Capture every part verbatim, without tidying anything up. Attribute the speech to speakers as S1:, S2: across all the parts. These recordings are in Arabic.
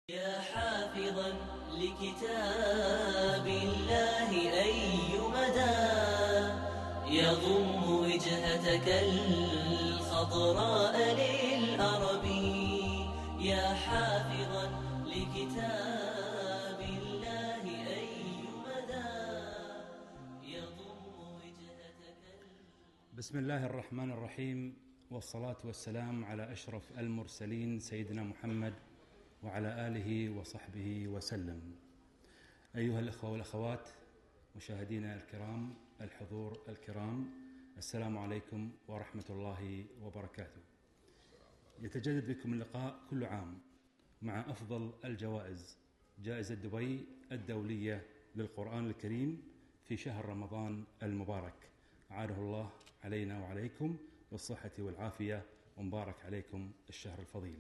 S1: يا حافظا لكتاب الله أي مدى يضم وجهتك الخضراء للأرب. يا حافظا لكتاب الله أي مدى يضم وجهتك.
S2: بسم الله الرحمن الرحيم، والصلاة والسلام على أشرف المرسلين سيدنا محمد وعلى آله وصحبه وسلم. أيها الأخوة والأخوات مشاهدينا الكرام، الحضور الكرام، السلام عليكم ورحمة الله وبركاته. يتجدد بكم اللقاء كل عام مع أفضل الجوائز، جائزة دبي الدولية للقرآن الكريم في شهر رمضان المبارك. عاده الله علينا وعليكم بالصحة والعافية، ومبارك عليكم الشهر الفضيل.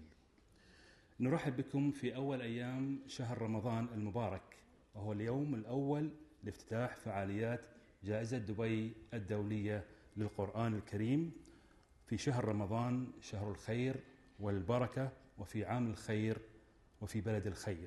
S2: نرحب بكم في أول أيام شهر رمضان المبارك، وهو اليوم الأول لافتتاح فعاليات جائزة دبي الدولية للقرآن الكريم في شهر رمضان، شهر الخير والبركة، وفي عام الخير وفي بلد الخير.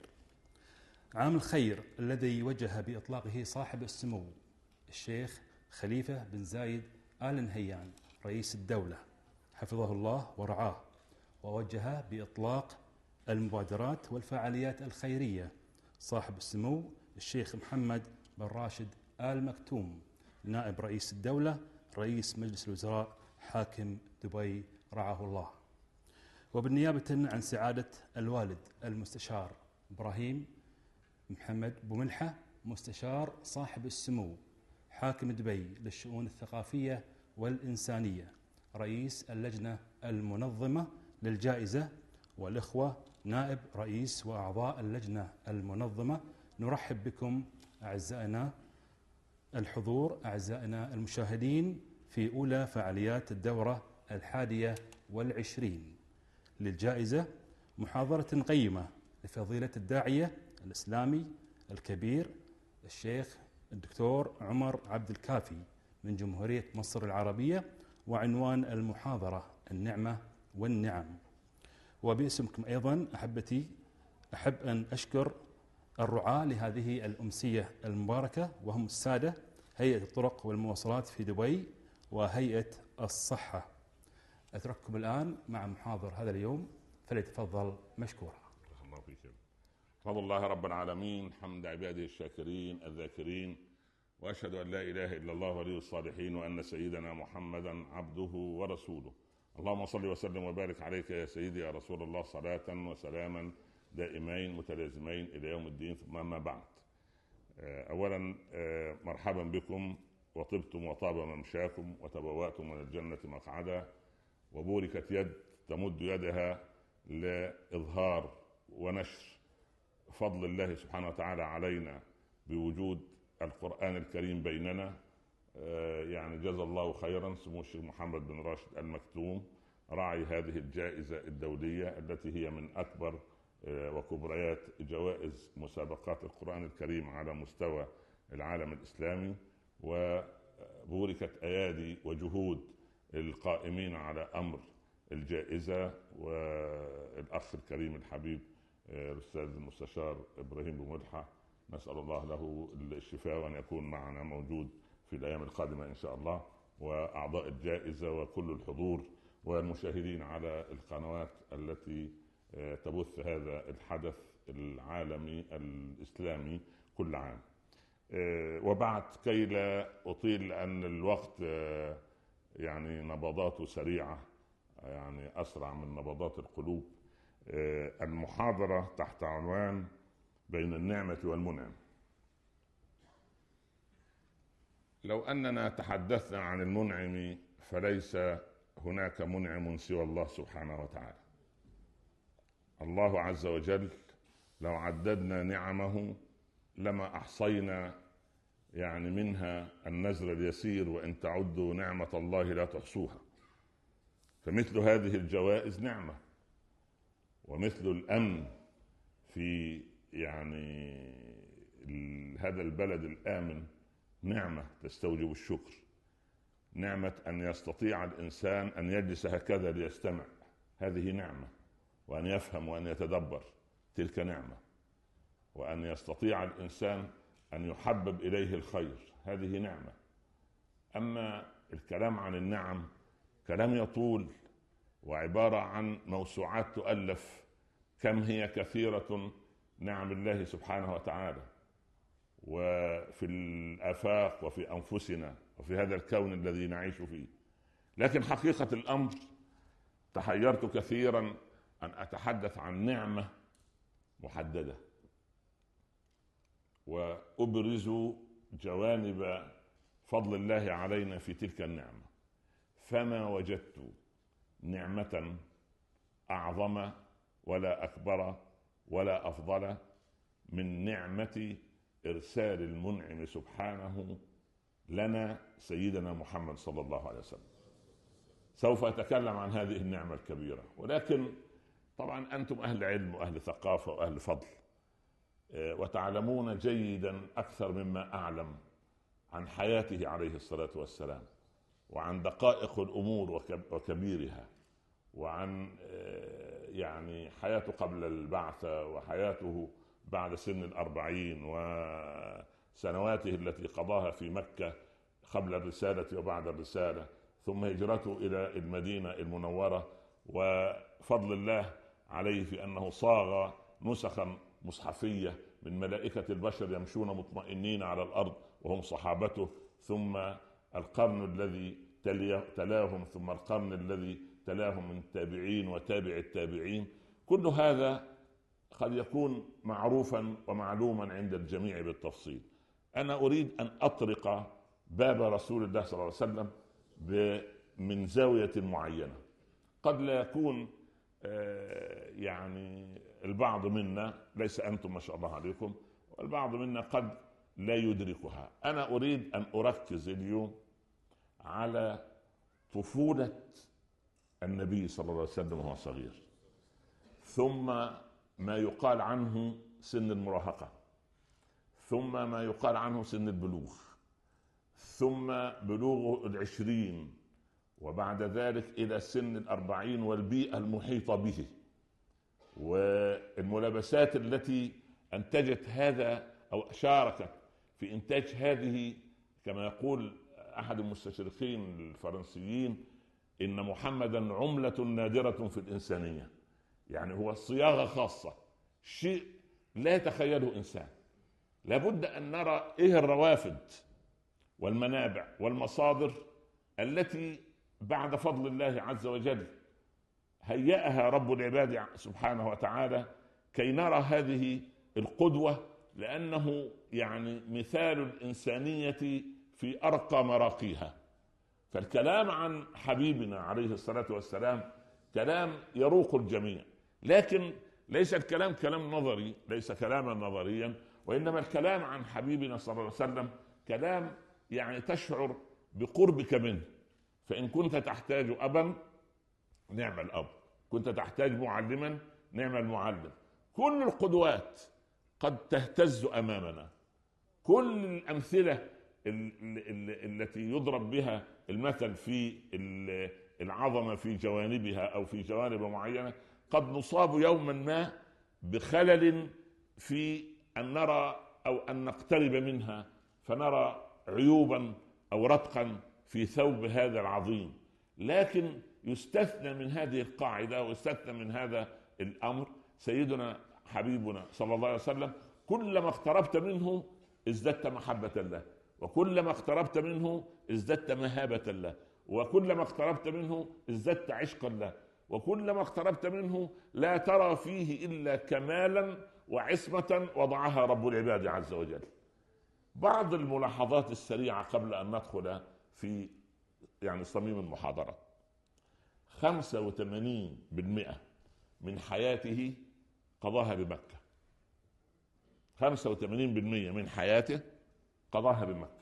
S2: عام الخير الذي وجه بإطلاقه صاحب السمو الشيخ خليفة بن زايد آل نهيان رئيس الدولة حفظه الله ورعاه، ووجه بإطلاق المبادرات والفعاليات الخيرية صاحب السمو الشيخ محمد بن راشد آل مكتوم نائب رئيس الدولة رئيس مجلس الوزراء حاكم دبي رعاه الله. وبالنيابة عن سعادة الوالد المستشار إبراهيم محمد بوملحة مستشار صاحب السمو حاكم دبي للشؤون الثقافية والإنسانية رئيس اللجنة المنظمة للجائزة، والإخوة نائب رئيس وأعضاء اللجنة المنظمة، نرحب بكم أعزائنا الحضور، أعزائنا المشاهدين في أولى فعاليات الدورة الحادية والعشرين للجائزة، محاضرة قيمة لفضيلة الداعية الإسلامي الكبير الشيخ الدكتور عمر عبد الكافي من جمهورية مصر العربية، وعنوان المحاضرة النعمة والنعم. وباسمكم أيضا أحبتي أحب أن أشكر الرعاة لهذه الأمسية المباركة، وهم السادة هيئة الطرق والمواصلات في دبي وهيئة الصحة. أترككم الآن مع محاضر هذا اليوم، فليتفضل مشكورا.
S3: الله فيك. فضل الله رب العالمين، حمد عباده الشاكرين الذاكرين، وأشهد أن لا إله إلا الله ولي الصالحين، وأن سيدنا محمدا عبده ورسوله. اللهم صل وسلم وبارك عليك يا سيدي يا رسول الله، صلاة وسلاما دائمين متلازمين إلى يوم الدين. ثم أما بعد، أولا مرحبا بكم، وطبتم وطاب ممشاكم، وتبوأتم من الجنة مقعدا، وبوركت يد تمد يدها لإظهار ونشر فضل الله سبحانه وتعالى علينا بوجود القرآن الكريم بيننا. يعني جزا الله خيرا سمو الشيخ محمد بن راشد المكتوم راعي هذه الجائزة الدولية التي هي من أكبر وكبريات جوائز مسابقات القرآن الكريم على مستوى العالم الإسلامي. وبوركت أيادي وجهود القائمين على أمر الجائزة، والأخ الكريم الحبيب الأستاذ المستشار إبراهيم بوملحة، نسأل الله له الشفاء وأن يكون معنا موجود في الأيام القادمة إن شاء الله، وأعضاء الجائزة وكل الحضور والمشاهدين على القنوات التي تبث هذا الحدث العالمي الإسلامي كل عام. وبعد كي لا أطيل، أن الوقت يعني نبضاته سريعة، يعني أسرع من نبضات القلوب. المحاضرة تحت عنوان بين النعمة والمنعم. لو أننا تحدثنا عن المنعم فليس هناك منعم سوى الله سبحانه وتعالى. الله عز وجل لو عددنا نعمه لما أحصينا يعني منها النزر اليسير، وإن تعدوا نعمة الله لا تحصوها. فمثل هذه الجوائز نعمة، ومثل الأمن في يعني هذا البلد الآمن نعمة تستوجب الشكر. نعمة أن يستطيع الإنسان أن يجلس هكذا ليستمع، هذه نعمة، وأن يفهم وأن يتدبر، تلك نعمة، وأن يستطيع الإنسان أن يحبب إليه الخير هذه نعمة. أما الكلام عن النعم كلام يطول، وعبارة عن موسوعات تؤلف، كم هي كثيرة نعم الله سبحانه وتعالى، وفي الآفاق وفي أنفسنا وفي هذا الكون الذي نعيش فيه. لكن حقيقة الأمر تحيرت كثيرا أن أتحدث عن نعمة محددة وأبرز جوانب فضل الله علينا في تلك النعمة، فما وجدت نعمة أعظم ولا أكبر ولا أفضل من نعمة إرسال المنعم سبحانه لنا سيدنا محمد صلى الله عليه وسلم. سوف أتكلم عن هذه النعمة الكبيرة، ولكن طبعا أنتم أهل علم وأهل ثقافة وأهل فضل، وتعلمون جيدا أكثر مما أعلم عن حياته عليه الصلاة والسلام، وعن دقائق الأمور وكبيرها، وعن يعني حياته قبل البعثة وحياته بعد سن الأربعين وسنواته التي قضاها في مكة قبل الرسالة وبعد الرسالة، ثم هجرته إلى المدينة المنورة، وفضل الله عليه في أنه صاغ نسخا مصحفية من ملائكة البشر يمشون مطمئنين على الأرض وهم صحابته، ثم القرن الذي تلاهم، ثم القرن الذي تلاهم من التابعين وتابع التابعين. كل هذا قد يكون معروفا ومعلوما عند الجميع بالتفصيل. أنا أريد أن أطرق باب رسول الله صلى الله عليه وسلم من زاوية معينة. قد لا يكون يعني البعض منا، ليس أنتم ما شاء الله عليكم، والبعض منا قد لا يدركها. أنا أريد أن أركز اليوم على طفولة النبي صلى الله عليه وسلم وهو صغير، ثم ما يقال عنه سن المراهقة، ثم ما يقال عنه سن البلوغ، ثم بلوغ العشرين، وبعد ذلك إلى سن الأربعين والبيئة المحيطة به، والملابسات التي أنتجت هذا أو شاركت في إنتاج هذه. كما يقول أحد المستشرقين الفرنسيين إن محمدا عملة نادرة في الإنسانية، يعني هو صياغة خاصة، شيء لا يتخيله إنسان. لابد أن نرى إيه الروافد والمنابع والمصادر التي بعد فضل الله عز وجل هيأها رب العباد سبحانه وتعالى كي نرى هذه القدوة، لأنه يعني مثال الإنسانية في أرقى مراقيها. فالكلام عن حبيبنا عليه الصلاة والسلام كلام يروق الجميع، لكن ليس الكلام كلام نظري، ليس كلاما نظريا، وإنما الكلام عن حبيبنا صلى الله عليه وسلم كلام يعني تشعر بقربك منه. فإن كنت تحتاج أبا نعم الأب، كنت تحتاج معلما نعم المعلم. كل القدوات قد تهتز أمامنا، كل الأمثلة التي يضرب بها المثل في العظمة في جوانبها أو في جوانب معينة قد نصاب يوما ما بخلل في أن نرى أو أن نقترب منها، فنرى عيوبا أو رتقا في ثوب هذا العظيم. لكن يستثنى من هذه القاعدة ويستثنى من هذا الأمر سيدنا حبيبنا صلى الله عليه وسلم. كلما اقتربت منه ازددت محبة الله، وكلما اقتربت منه ازددت مهابة الله، وكلما اقتربت منه ازددت عشقا له، وكلما اقتربت منه لا ترى فيه إلا كمالا وعصمة وضعها رب العباد عز وجل. بعض الملاحظات السريعة قبل أن ندخل في يعني صميم المحاضرة. خمسة وثمانين بالمئة من حياته قضاها بمكة، خمسة وثمانين بالمئة من حياته قضاها بمكة،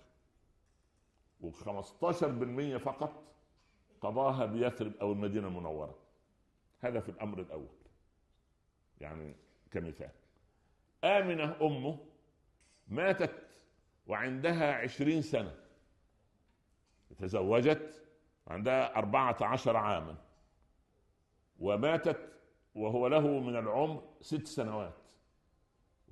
S3: وخمسة عشر بالمئة فقط قضاها بيثرب أو المدينة المنورة. هذا في الأمر الأول. يعني كمثال، آمنة أمه ماتت وعندها عشرين سنة، تزوجت عندها أربعة عشر عاما، وماتت وهو له من العمر ست سنوات.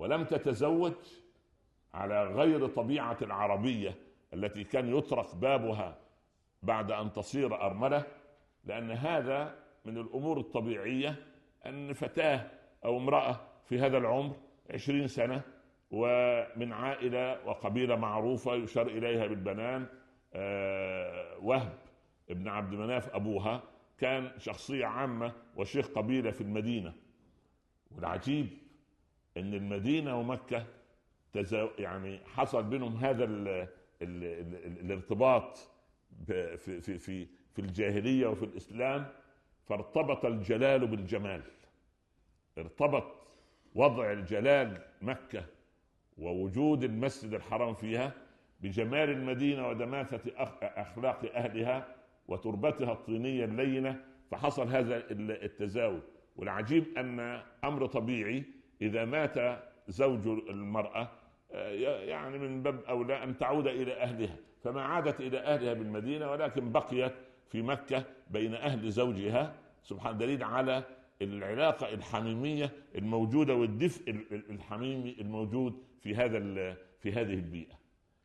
S3: ولم تتزوج على غير طبيعة العربية التي كان يطرق بابها بعد أن تصير أرملة، لأن هذا من الأمور الطبيعية أن فتاة أو امرأة في هذا العمر عشرين سنة ومن عائلة وقبيلة معروفة يشار إليها بالبنان، أه وهب ابن عبد مناف أبوها كان شخصية عامة وشيخ قبيلة في المدينة. والعجيب أن المدينة ومكة يعني حصل بينهم هذا ال ال ال الارتباط في, في, في, في الجاهلية وفي الإسلام، فارتبط الجلال بالجمال. ارتبط وضع الجلال مكة ووجود المسجد الحرام فيها بجمال المدينة ودماثة أخلاق أهلها وتربتها الطينية اللينة، فحصل هذا التزاوج. والعجيب أن أمر طبيعي إذا مات زوج المرأة يعني من باب أولى أن تعود إلى أهلها، فما عادت إلى أهلها بالمدينة ولكن بقيت في مكة بين أهل زوجها، سبحان دليل على العلاقة الحميمية الموجودة والدفء الحميمي الموجود في هذا في هذه البيئة.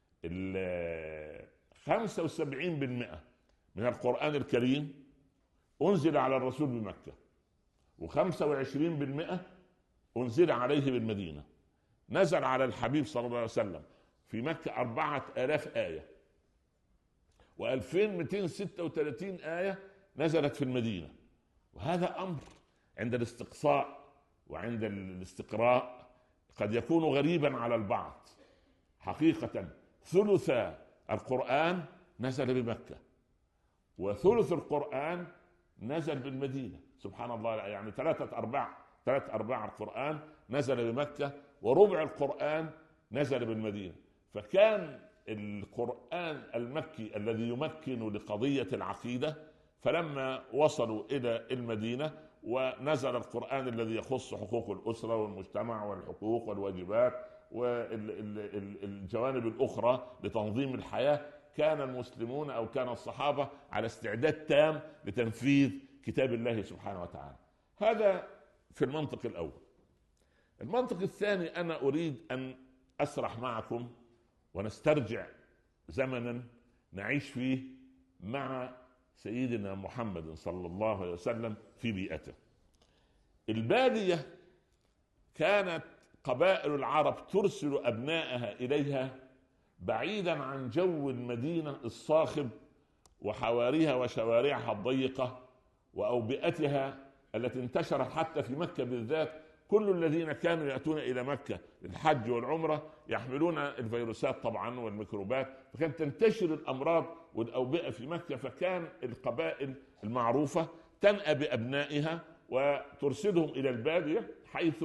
S3: خمسة وسبعين بالمئة من القرآن الكريم أنزل على الرسول بمكة، وخمسة وعشرين بالمئة أنزل عليه بالمدينة. نزل على الحبيب صلى الله عليه وسلم في مكة أربعة آلاف آية، وألفين مئتين ستة وثلاثين آية نزلت في المدينة. وهذا أمر عند الاستقصاء وعند الاستقراء قد يكون غريبا على البعض. حقيقة ثلث القرآن نزل بمكة، وثلث القرآن نزل بالمدينة. سبحان الله، يعني ثلاثة أرباع ثلاثة أرباع القرآن نزل بمكة، وربع القرآن نزل بالمدينة. فكان القرآن المكي الذي يمكن لقضية العقيدة، فلما وصلوا إلى المدينة ونزل القرآن الذي يخص حقوق الأسرة والمجتمع والحقوق والواجبات والجوانب الأخرى لتنظيم الحياة، كان المسلمون أو كان الصحابة على استعداد تام لتنفيذ كتاب الله سبحانه وتعالى. هذا في المنطق الأول. المنطق الثاني، أنا أريد أن أسرح معكم ونسترجع زمنا نعيش فيه مع سيدنا محمد صلى الله عليه وسلم في بيئته. البادية كانت قبائل العرب ترسل أبنائها إليها بعيدا عن جو المدينة الصاخب وحواريها وشوارعها الضيقة وأوبئتها التي انتشرت حتى في مكة بالذات. كل الذين كانوا يأتون إلى مكة للحج والعمرة يحملون الفيروسات طبعا والميكروبات، فكانت تنتشر الأمراض والأوبئة في مكة. فكان القبائل المعروفة تنأى بأبنائها وترسلهم إلى البادية حيث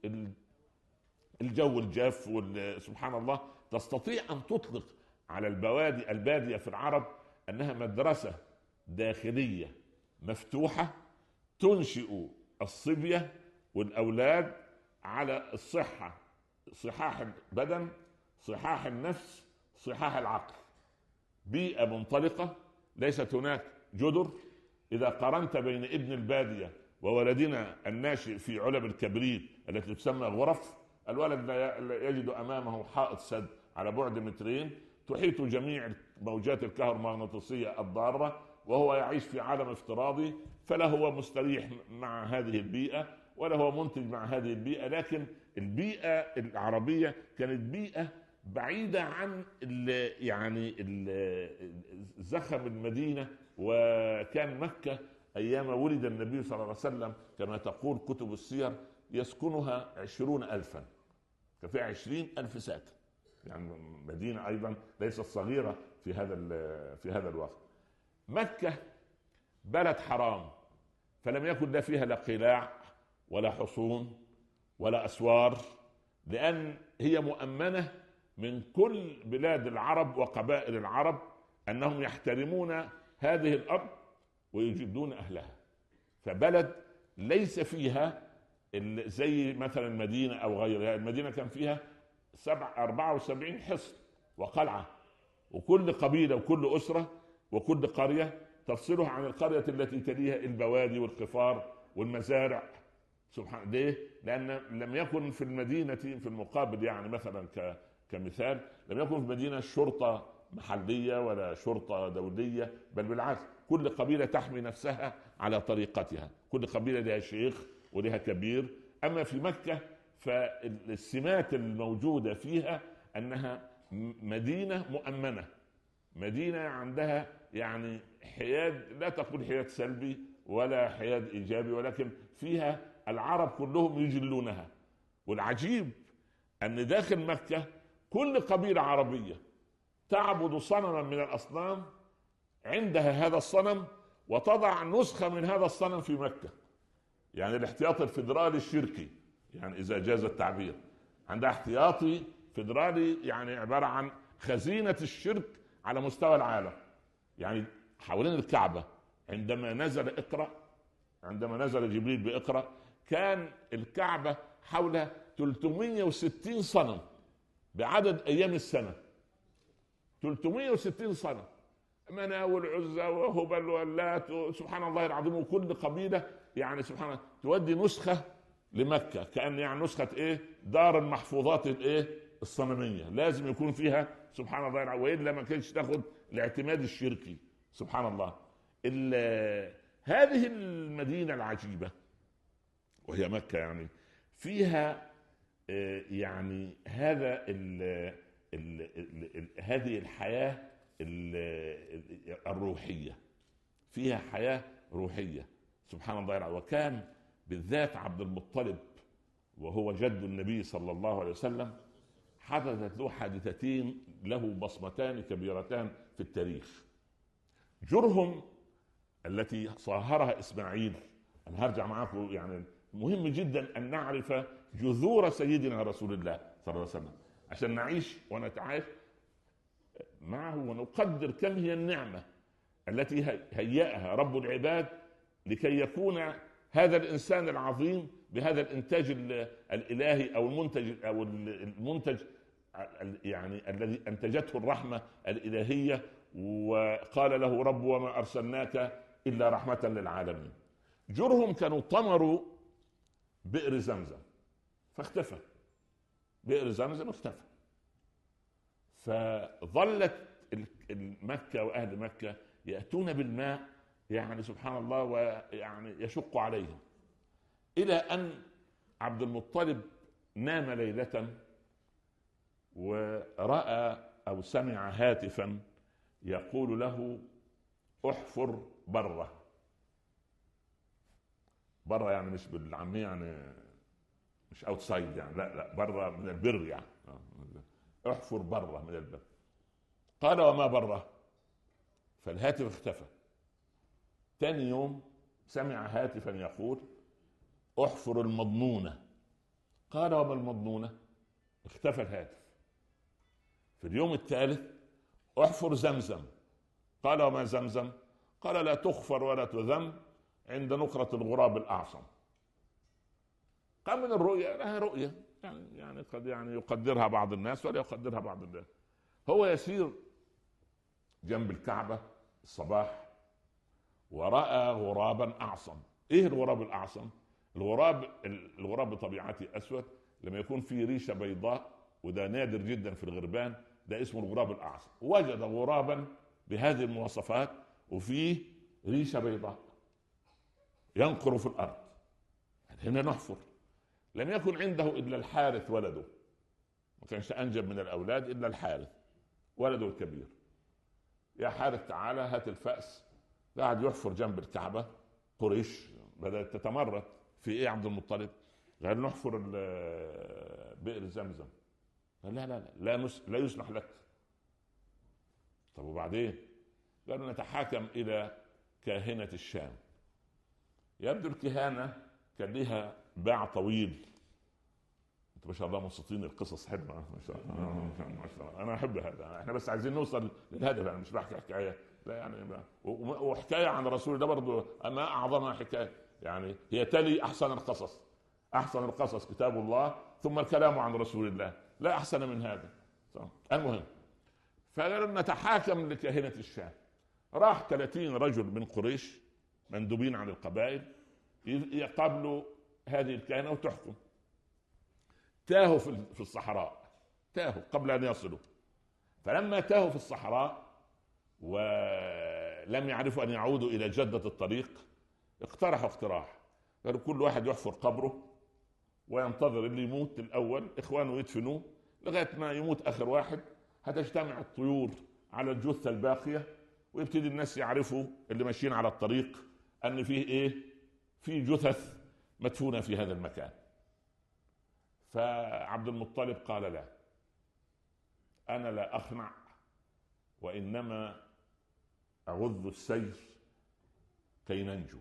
S3: الجو الجاف، سبحان الله تستطيع أن تطلق على البوادي البادية في العرب أنها مدرسة داخلية مفتوحة تنشئ الصبية والأولاد على الصحة، صحاح البدن، صحاح النفس، صحاح العقل. بيئة منطلقة، ليست هناك جدر. إذا قارنت بين ابن البادية وولدنا الناشئ في علب الكبريت التي تسمى غرف، الولد لا يجد أمامه حائط سد على بعد مترين تحيط جميع موجات الكهرومغناطيسية الضارة، وهو يعيش في عالم افتراضي، فلا هو مستريح مع هذه البيئة ولا هو منتج مع هذه البيئة. لكن البيئة العربية كانت بيئة بعيدة عن ال يعني ال زخم المدينة. وكان مكة أيام ولد النبي صلى الله عليه وسلم كما تقول كتب السير يسكنها عشرون ألفا، ففي عشرين ألف ساكن، يعني مدينة أيضا ليست صغيرة في هذا في هذا الوقت. مكة بلد حرام، فلم يكن لا فيها لا قلاع ولا حصون ولا أسوار، لأن هي مؤمنة من كل بلاد العرب وقبائل العرب أنهم يحترمون هذه الأرض ويجدون أهلها. فبلد ليس فيها زي مثلا المدينة أو غيرها. المدينة كان فيها سبع أربعة وسبعين حصن وقلعة، وكل قبيلة وكل أسرة وكل قرية تفصلها عن القرية التي تليها البوادي والقفار والمزارع. سبحان الله، لأن لم يكن في المدينة في المقابل، يعني مثلا ك كمثال، لم يكن في المدينة شرطة محلية ولا شرطة دولية، بل بالعكس كل قبيلة تحمي نفسها على طريقتها، كل قبيلة لها شيخ ولها كبير. أما في مكة فالسمات الموجودة فيها أنها مدينة مؤمنة، مدينة عندها يعني حياد، لا تقول حياد سلبي ولا حياد إيجابي، ولكن فيها العرب كلهم يجلونها. والعجيب أن داخل مكة كل قبيلة عربية تعبد صنما من الأصنام عندها هذا الصنم، وتضع نسخة من هذا الصنم في مكة. يعني الاحتياط الفيدرالي الشركي، يعني إذا جاز التعبير، عندها احتياطي فيدرالي، يعني عبارة عن خزينة الشرك على مستوى العالم. يعني حوالين الكعبة عندما نزل اقرأ، عندما نزل جبريل بإقرأ، كان الكعبة حولها ثلاثمائة وستين صنم بعدد أيام السنة، ثلاثمائة وستين صنم، منى والعزى وهبل واللات، سبحان الله العظيم. وكل قبيلة يعني سبحان الله تودي نسخة لمكة، كأن يعني نسخة ايه دار المحفوظات الايه الصنمية، لازم يكون فيها سبحان الله العظيم، وإلا ما كانش تاخد الاعتماد الشركي. سبحان الله. هذه المدينة العجيبة وهي مكة، يعني فيها يعني هذا ال ال ال هذه الحياة الروحية، فيها حياة روحية سبحان الله العظيم. وكان بالذات عبد المطلب وهو جد النبي صلى الله عليه وسلم حدثت له حادثتين له بصمتان كبيرتان في التاريخ. جرهم التي صاهرها إسماعيل، أنا هرجع معاكم، يعني مهم جدا أن نعرف جذور سيدنا رسول الله صلى الله عليه وسلم عشان نعيش ونتعايش معه ونقدر كم هي النعمة التي هيأها رب العباد لكي يكون هذا الإنسان العظيم بهذا الإنتاج الإلهي أو المنتج أو المنتج يعني الذي أنتجته الرحمة الإلهية. وقال له رب وما أرسلناك إلا رحمة للعالمين. جرهم كانوا طمروا بئر زمزم فاختفى، بئر زمزم اختفى، فظلت مكة وأهل مكة يأتون بالماء يعني سبحان الله ويعني يشق عليهم، إلى أن عبد المطلب نام ليلة ورأى أو سمع هاتفا يقول له احفر بره. بره يعني مش بالعامية، يعني مش اوتسايد، يعني لا لا بره من البر، يعني احفر بره من البر. قال وما بره؟ فالهاتف اختفى. ثاني يوم سمع هاتفا يقول احفر المضنونة. قال وما المضنونة؟ اختفى الهاتف. في اليوم الثالث احفر زمزم. قال وما زمزم؟ قال لا تغفر ولا تذم عند نقرة الغراب الأعصم. قام من الرؤيا لها رؤية، يعني يعني قد يعني يقدرها بعض الناس ولا يقدرها بعض الناس. هو يسير جنب الكعبة الصباح ورأى غرابا أعصم. ايه الغراب الأعصم؟ الغراب الغراب بطبيعته أسود، لما يكون فيه ريشة بيضاء، وده نادر جدا في الغربان، ده اسمه الغراب الأعصم. وجد غرابا بهذه المواصفات وفيه ريشة بيضاء ينقر في الأرض. هنا نحفر. لم يكن عنده إلا الحارث ولده، ما كانش أنجب من الأولاد إلا الحارث ولده الكبير. يا حارث تعالى هات الفأس. قاعد يحفر جنب الكعبة. قريش بدأت تتمرد في إيه عبد المطلب؟ قال نحفر بئر زمزم. قال لا لا لا لا, نس... لا يسمح لك. طب وبعدين؟ قالوا نتحاكم إلى كاهنة الشام. يبدو الكهانة كان لها باع طويل. انت ما شاء الله مبسوطين، القصص حلوه ما شاء الله. انا احب هذا، احنا بس عايزين نوصل للهدف، انا مش بحكي حكايه لا يعني. وحكايه عن رسول الله برضه ما اعظمها حكايه، يعني هي تلي احسن القصص. احسن القصص كتاب الله ثم الكلام عن رسول الله، لا احسن من هذا. المهم فقالوا نتحاكم لكاهنة الشام. راح ثلاثين رجل من قريش مندوبين عن القبائل يقابلوا هذه الكاهنة وتحكم. تاهوا في الصحراء، تاهوا قبل أن يصلوا. فلما تاهوا في الصحراء ولم يعرفوا أن يعودوا إلى جدة الطريق، اقترحوا اقتراح، قالوا كل واحد يحفر قبره وينتظر اللي يموت الأول إخوانه يدفنوه لغاية ما يموت آخر واحد، هتجتمع الطيور على الجثة الباقية ويبتدي الناس يعرفوا اللي ماشيين على الطريق أن فيه إيه؟ في جثث مدفونة في هذا المكان. فعبد المطلب قال لا، أنا لا أخنع، وإنما أغض السير كي ننجو.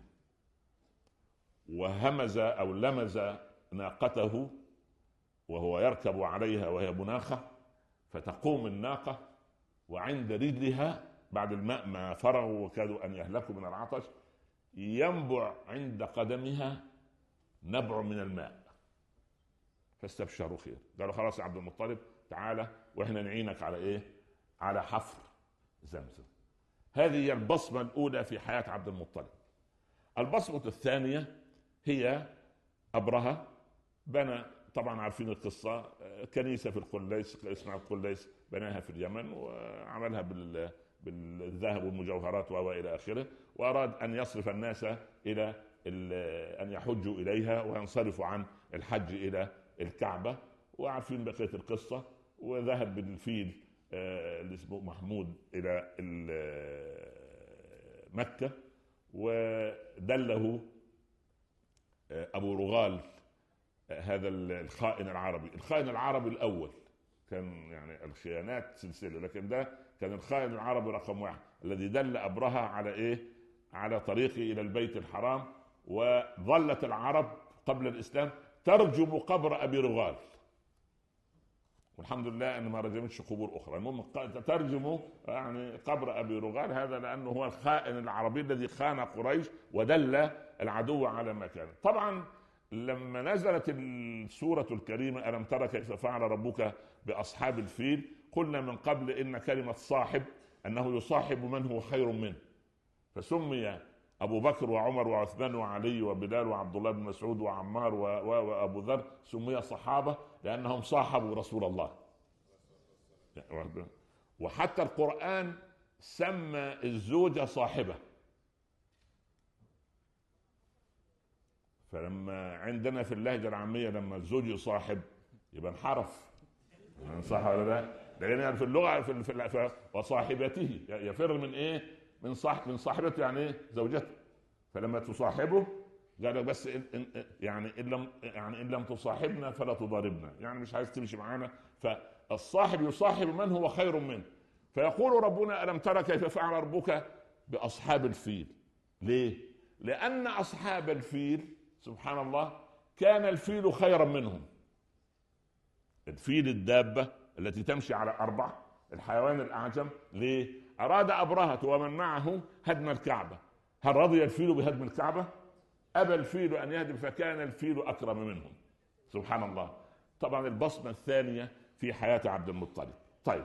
S3: وهمز أو لمز ناقته وهو يركب عليها وهي مناخة، فتقوم الناقة وعند رجلها بعد الماء ما فرغوا وكادوا أن يهلكوا من العطش ينبع عند قدمها نبع من الماء، فاستبشروا خير. قالوا خلاص يا عبد المطلب تعالى واحنا نعينك على ايه؟ على حفر زمزم. هذه هي البصمة الأولى في حياة عبد المطلب. البصمة الثانية هي أبرهة بنى، طبعا عارفين القصة، كنيسة في القليس اسمها القليس، بناها في اليمن وعملها بالذهب والمجوهرات وإلى آخره، وأراد أن يصرف الناس إلى أن يحجوا إليها وينصرفوا عن الحج إلى الكعبة، وعارفين بقية القصة. وذهب بالفيل اللي اسمه محمود إلى مكة ودله أبو رغال هذا الخائن العربي. الخائن العربي الأول كان يعني الخيانات سلسلة، لكن ده كان الخائن العربي رقم واحد الذي دل أبرهة على إيه؟ على طريقه إلى البيت الحرام. وظلت العرب قبل الإسلام ترجم قبر أبي رغال، والحمد لله أن ما رجمتش قبور أخرى. المهم ترجموا يعني قبر أبي رغال هذا لأنه هو الخائن العربي الذي خان قريش ودل العدو على مكانه. طبعا لما نزلت السورة الكريمة ألم ترى كيف فعل ربك بأصحاب الفيل، قلنا من قبل إن كلمة صاحب أنه يصاحب من هو خير منه، فسمي أبو بكر وعمر وعثمان وعلي وبلال وعبد الله بن مسعود وعمار وأبو ذر سمي صحابة لأنهم صاحبوا رسول الله. وحتى القرآن سمى الزوجة صاحبة. فلما عندنا في اللهجة العامية لما الزوج يصاحب يبقى انحرف، صح ولا لا؟ لكن في اللغة في, في, في وصاحبته يفر من ايه؟ من صاحب من صاحبته يعني ايه؟ زوجته. فلما تصاحبه قال بس إن إن يعني ان لم يعني ان لم تصاحبنا فلا تضاربنا، يعني مش عايز تمشي معانا. فالصاحب يصاحب من هو خير منه. فيقول ربنا ألم ترى كيف فعل ربك بأصحاب الفيل. ليه؟ لأن أصحاب الفيل سبحان الله كان الفيل خيرا منهم. الفيل الدابة التي تمشي على أربع، الحيوان الأعجم. ليه؟ أراد أبرهة ومن معه هدم الكعبة. هل رضي الفيل بهدم الكعبة؟ أبى الفيل أن يهدم، فكان الفيل أكرم منهم سبحان الله. طبعا البصمة الثانية في حياة عبد المطلب. طيب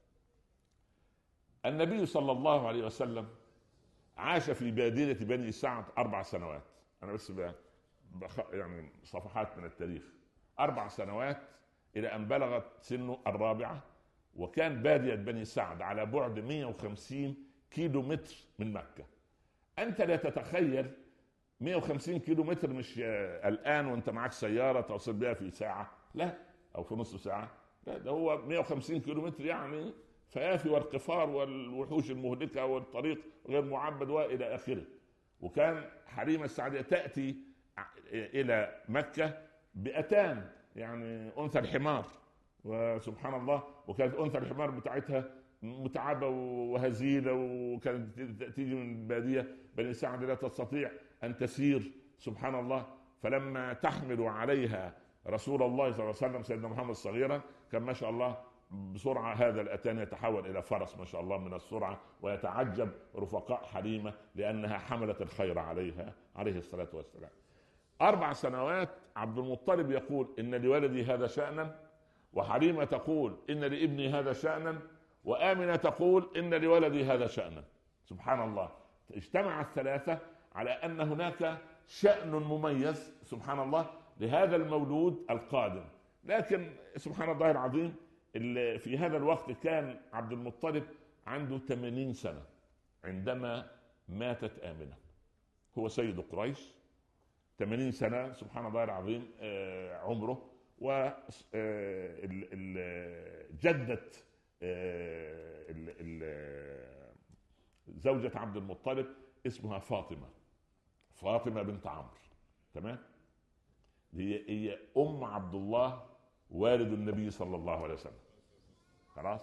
S3: النبي صلى الله عليه وسلم عاش في بادية بني سعد أربع سنوات. أنا بس بخ... يعني صفحات من التاريخ. أربع سنوات إلى أن بلغت سنه الرابعة، وكان بادية بني سعد على بعد مئة وخمسين كيلو متر من مكة. أنت لا تتخيل مئة وخمسين كيلو متر مش الآن وأنت معك سيارة توصل بها في ساعة، لا، أو في نصف ساعة، لا، ده هو مئة وخمسين كيلو متر يعني فيافي والقفار والوحوش المهلكة والطريق غير معبد وإلى آخره. وكان حريم السعدية تأتي إلى مكة بأتان، يعني أنثى الحمار، وسبحان الله. وكانت أنثى الحمار بتاعتها متعبة وهزيلة، وكانت تيجي من بادية بني سعد لا تستطيع أن تسير سبحان الله. فلما تحمل عليها رسول الله صلى الله عليه وسلم سيدنا محمد صغيرا كان ما شاء الله بسرعة هذا الأتان يتحول إلى فرس ما شاء الله من السرعة، ويتعجب رفقاء حليمة لأنها حملت الخير عليها عليه الصلاة والسلام. أربع سنوات عبد المطلب يقول إن لولدي هذا شأنا، وحليمة تقول إن لابني هذا شأنا، وآمنة تقول إن لولدي هذا شأنا. سبحان الله، اجتمع الثلاثة على أن هناك شأن مميز سبحان الله لهذا المولود القادم، لكن سبحان الله العظيم في هذا الوقت كان عبد المطلب عنده ثمانين سنة عندما ماتت آمنة. هو سيد قريش، ثمانين سنة سبحان الله العظيم عمره. وجدة زوجة عبد المطلب اسمها فاطمة، فاطمة بنت عمرو، تمام؟ هي هي أم عبد الله والد النبي صلى الله عليه وسلم. خلاص.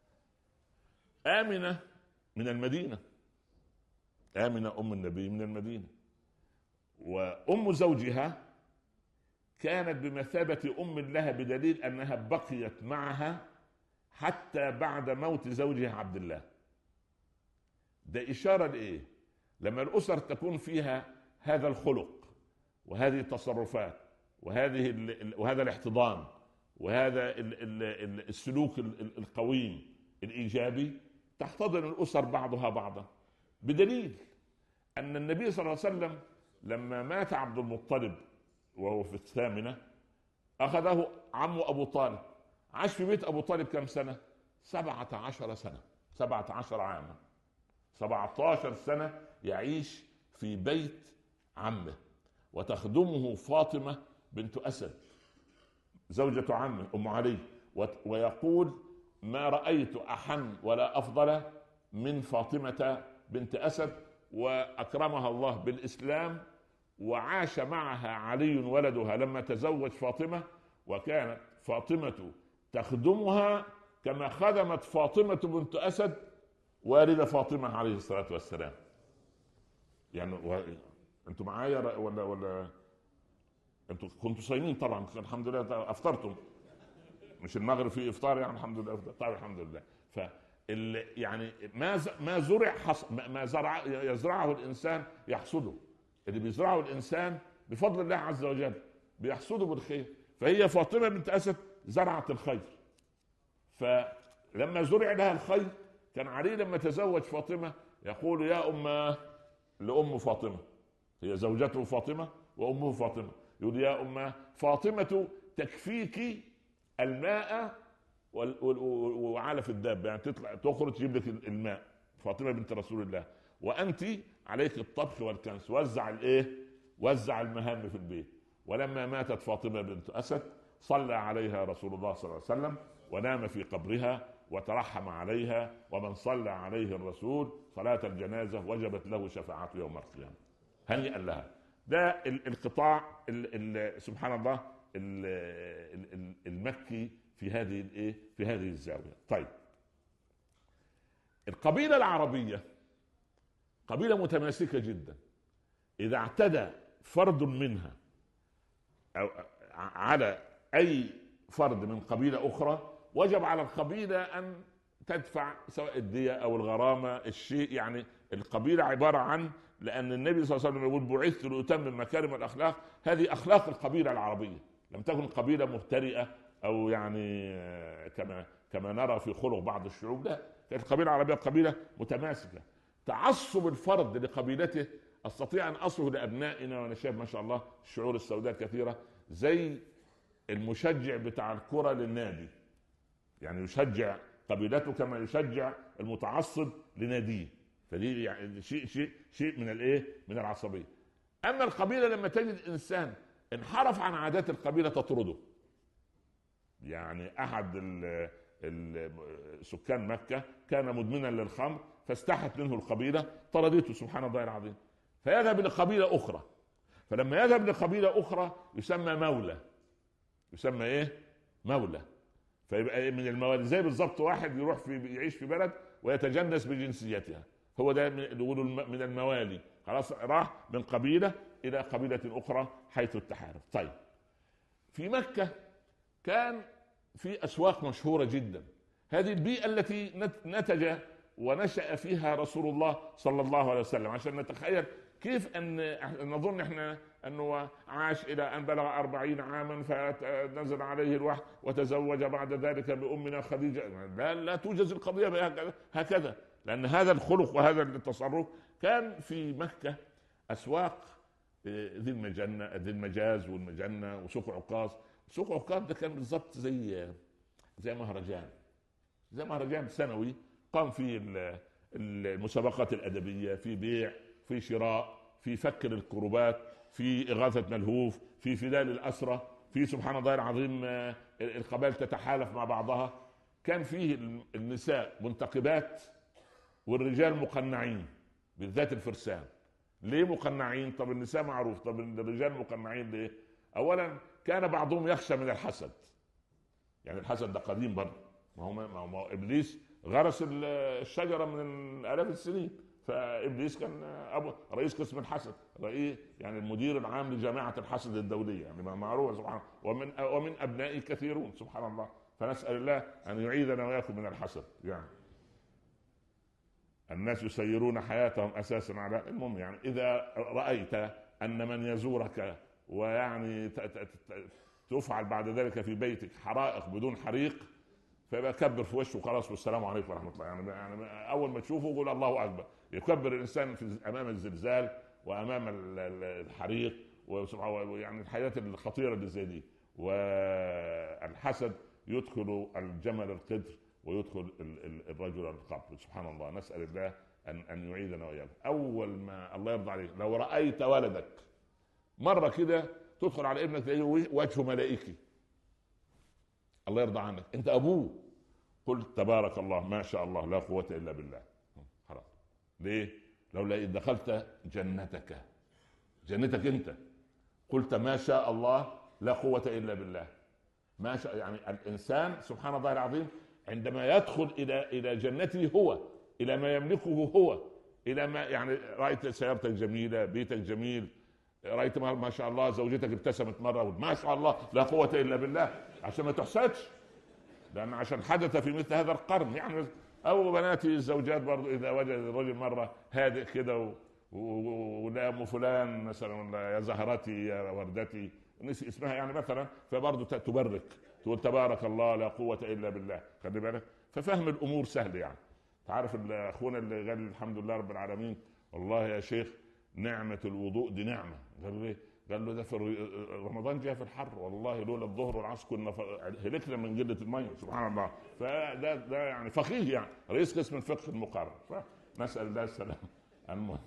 S3: آمنة من المدينة، آمنة أم النبي من المدينة، وأم زوجها كانت بمثابة أم لها، بدليل أنها بقيت معها حتى بعد موت زوجها عبد الله. ده إشارة لإيه؟ لما الأسر تكون فيها هذا الخلق وهذه التصرفات وهذه وهذا الاحتضان وهذا السلوك القويم الإيجابي، تحتضن الأسر بعضها بعضا. بدليل أن النبي صلى الله عليه وسلم لما مات عبد المطلب وهو في الثامنة أخذه عمه أبو طالب، عاش في بيت أبو طالب كم سنة؟ سبعة عشر سنة، سبعة عشر عاما، سبعة عشر سنة يعيش في بيت عمه، وتخدمه فاطمة بنت أسد زوجة عمه أم علي، ويقول ما رأيت أحن ولا أفضل من فاطمة بنت أسد، وأكرمها الله بالإسلام، وعاش معها علي ولدها لما تزوج فاطمة، وكانت فاطمة تخدمها كما خدمت فاطمة بنت أسد والدة فاطمة عليه الصلاة والسلام. يعني و... أنتم معايا ولا ولا أنتم كنتوا صايمين؟ طبعا الحمد لله أفطرتم، مش المغرب في إفطار يعني الحمد لله. طبعا الحمد لله. ف يعني ما ز... ما زرع حص... ما زرع يزرعه الإنسان يحصده. اللي بيزرعه الإنسان بفضل الله عز وجل بيحصده بالخير. فهي فاطمة بنت أسد زرعت الخير، فلما زرع لها الخير كان علي لما تزوج فاطمة يقول يا أمه لأم فاطمة، هي زوجته فاطمة وأمه فاطمة، يقول يا أمه فاطمة تكفيك الماء وعلف الدابة، يعني تطلع تخرج تجيب لك الماء، فاطمة بنت رسول الله، وأنت عليك الطبخ والكنس، وزع الايه؟ وزع المهام في البيت. ولما ماتت فاطمة بنت أسد صلى عليها رسول الله صلى الله عليه وسلم ونام في قبرها وترحم عليها، ومن صلى عليه الرسول صلاة الجنازة وجبت له شفاعته يوم القيامة. هنيئا لها. ده القطاع سبحان الله المكي في هذه الايه؟ في هذه الزاوية. طيب، القبيلة العربية قبيلة متماسكة جدا. إذا اعتدى فرد منها أو على أي فرد من قبيلة أخرى وجب على القبيلة أن تدفع سواء الدية أو الغرامة الشيء. يعني القبيلة عبارة عن، لأن النبي صلى الله عليه وسلم يقول بعثت لأتمم مكارم الأخلاق، هذه أخلاق القبيلة العربية. لم تكن قبيلة مهترئة أو يعني كما كما نرى في خلق بعض الشعوب، لا، كانت القبيلة العربية قبيلة متماسكة. تعصب الفرد لقبيلته استطيع ان اصله لابنائنا، وانا شايف ما شاء الله الشعور السوداء كثيره، زي المشجع بتاع الكره للنادي، يعني يشجع قبيلته كما يشجع المتعصب لناديه. فدي يعني شيء شيء شيء من الايه؟ من العصبيه. اما القبيله لما تجد انسان انحرف عن عادات القبيله تطرده. يعني احد سكان مكه كان مدمنا للخمر، فاستحت منه القبيلة طردته سبحان الله العظيم، فيذهب لقبيلة أخرى. فلما يذهب لقبيلة أخرى يسمى مولى، يسمى إيه؟ مولى. فيبقى من الموالي، زي بالضبط واحد يروح في يعيش في بلد ويتجنس بجنسيتها، هو ده يقولوا من الموالي. خلاص راح من قبيلة إلى قبيلة أخرى حيث التحالف. طيب، في مكة كان في أسواق مشهورة جدا. هذه البيئة التي نتج ونشأ فيها رسول الله صلى الله عليه وسلم، عشان نتخيل كيف أن نظن إحنا أنه عاش إلى أن بلغ أربعين عاما فنزل عليه الوحي وتزوج بعد ذلك بأمنا خديجة. لا, لا توجد القضية هكذا، لأن هذا الخلق وهذا التصرف كان في مكة أسواق ذي المجنة ذي المجاز والمجنة وسوق عكاظ، سوق عكاظ ده كان بالظبط زي زي مهرجان، زي مهرجان سنوي قام فيه المسابقات الأدبية، في بيع، في شراء، في فك الكروبات، في إغاثة ملهوف، في فداء الأسرة، في سبحان الله العظيم القبائل تتحالف مع بعضها. كان فيه النساء منتقبات والرجال مقنعين، بالذات الفرسان. ليه مقنعين؟ طب النساء معروف، طب الرجال مقنعين ليه؟ أولا كان بعضهم يخشى من الحسد، يعني الحسد ده قديم برضه، ما هو ما هو ابليس غرس الشجره من الاف السنين، فابليس كان ابو رئيس قسم الحسد، رئيس يعني المدير العام لجامعه الحسد الدوليه، يعني معروف سبحان الله، ومن ومن ابنائه كثيرون سبحان الله. فنسال الله ان يعيذنا واياكم من الحسد. يعني الناس يسيرون حياتهم اساسا على المهم. يعني اذا رايت ان من يزورك ويعني تفعل بعد ذلك في بيتك حرائق بدون حريق، فيبقى كبر في وشه وخلاص والسلام عليكم ورحمه الله. يعني, يعني اول ما تشوفه قول الله اكبر. يكبر الانسان في امام الزلزال وامام الحريق ويعني الحياه الخطيره اللي زي دي. والحسد يدخل الجمل القدر ويدخل الرجل القبر سبحان الله. نسال الله ان ان يعيذنا واياكم. اول ما الله يرضى عليك لو رايت ولدك مره كده تدخل على ابنك تلاقيه وجهه ملائكي، الله يرضى عنك، انت ابوه، قلت تبارك الله ما شاء الله لا قوة الا بالله. خلاص. ليه؟ لولا إذ دخلت جنتك، جنتك انت، قلت ما شاء الله لا قوة الا بالله. ما شاء يعني الانسان سبحان الله العظيم عندما يدخل الى الى جنته هو، الى ما يملكه هو، الى ما يعني رايت سيارتك جميله، بيتك جميل، رايت ما شاء الله زوجتك ابتسمت مره، ما شاء الله لا قوه الا بالله، عشان ما تحسدش، لان عشان حدث في مثل هذا القرن. يعني او بناتي الزوجات برضو اذا وجد الرجل مره هادئ كده ولا ام فلان مثلا ولا يا زهرتي يا وردتي نسي اسمها يعني مثلا، فبرضو تبرك تقول تبارك الله لا قوه الا بالله. خلي بالك، ففهم الامور سهل. يعني تعرف اخونا اللي قال الحمد لله رب العالمين والله يا شيخ نعمة الوضوء دي نعمة، قال له قال له ده في رمضان جاء في الحر والله لولا الظهر والعصر كنا هلكنا من قلة المية سبحان الله. فده ده يعني فقيه، يعني رئيس قسم الفقه المقارن، فنسأل الله السلام. المهم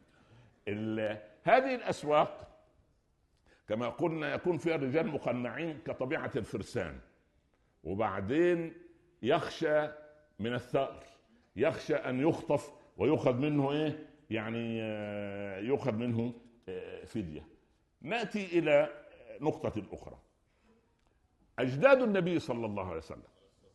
S3: هذه الأسواق كما قلنا يكون فيها الرجال مقنعين كطبيعة الفرسان، وبعدين يخشى من الثأر، يخشى أن يخطف ويؤخذ منه إيه يعني يؤخذ منه فدية. نأتي إلى نقطة أخرى. أجداد النبي صلى الله عليه وسلم،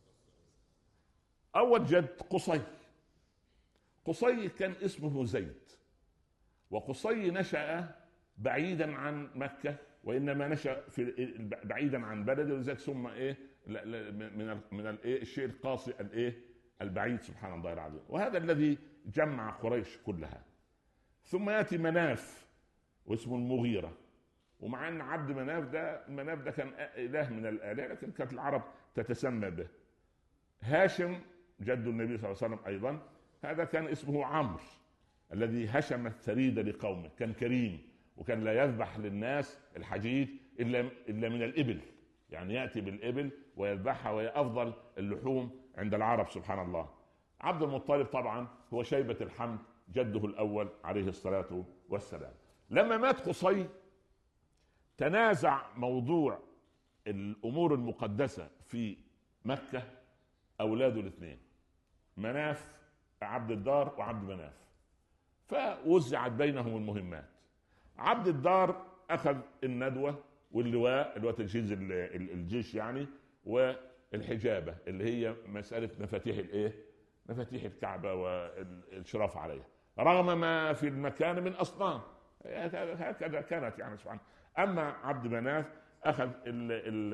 S3: أول جد قصي. قصي كان اسمه زيد، وقصي نشأ بعيدا عن مكة، وإنما نشأ في بعيدا عن بلده، ولذلك ثم إيه من من الإيه الشيء القاسي الإيه البعيد سبحان الله العظيم. وهذا الذي جمع قريش كلها. ثم يأتي مناف واسمه المغيرة، ومع أن عبد مناف ده مناف ده كان إله من الآلهة، لكن كانت العرب تتسمى به. هاشم جد النبي صلى الله عليه وسلم أيضا، هذا كان اسمه عمرو الذي هشم الثريد لقومه، كان كريم وكان لا يذبح للناس الحجيج إلا إلا من الإبل، يعني يأتي بالإبل ويذبحها، وهي أفضل اللحوم عند العرب سبحان الله. عبد المطلب طبعا هو شيبة الحمد جده الأول عليه الصلاة والسلام. لما مات قصي تنازع موضوع الأمور المقدسة في مكة أولاده الاثنين مناف عبد الدار وعبد مناف، فوزعت بينهم المهمات. عبد الدار أخذ الندوة واللواء اللي هو تجهيز الجيش يعني، والحجابة اللي هي مسألة مفاتيح الايه مفاتيح الكعبة والإشراف عليها، رغم ما في المكان من أصنام، هكذا كانت يعني سبحان. أما عبد مناف أخذ ال ال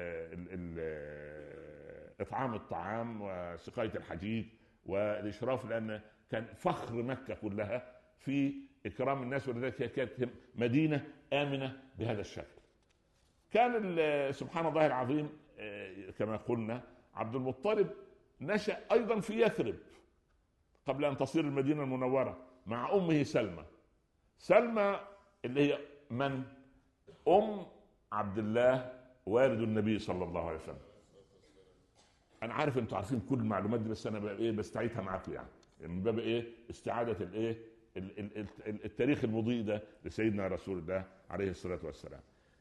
S3: ال إطعام الطعام وسقاية الحجيج والإشراف، لأن كان فخر مكة كلها في إكرام الناس، ولذلك كانت مدينة آمنة بهذا الشكل. كان سبحان الله العظيم كما قلنا عبد المطلب نشأ أيضا في يثرب قبل أن تصير المدينة المنورة مع أمه سلمى. سلمى اللي هي من؟ أم عبد الله والد النبي صلى الله عليه وسلم. انا عارف انتوا عارفين كل المعلومات دي، بس انا بقى ايه بستعيدها معاكم يعني من باب ايه استعاده الايه التاريخ المضيء ده لسيدنا رسول الله عليه الصلاه والسلام.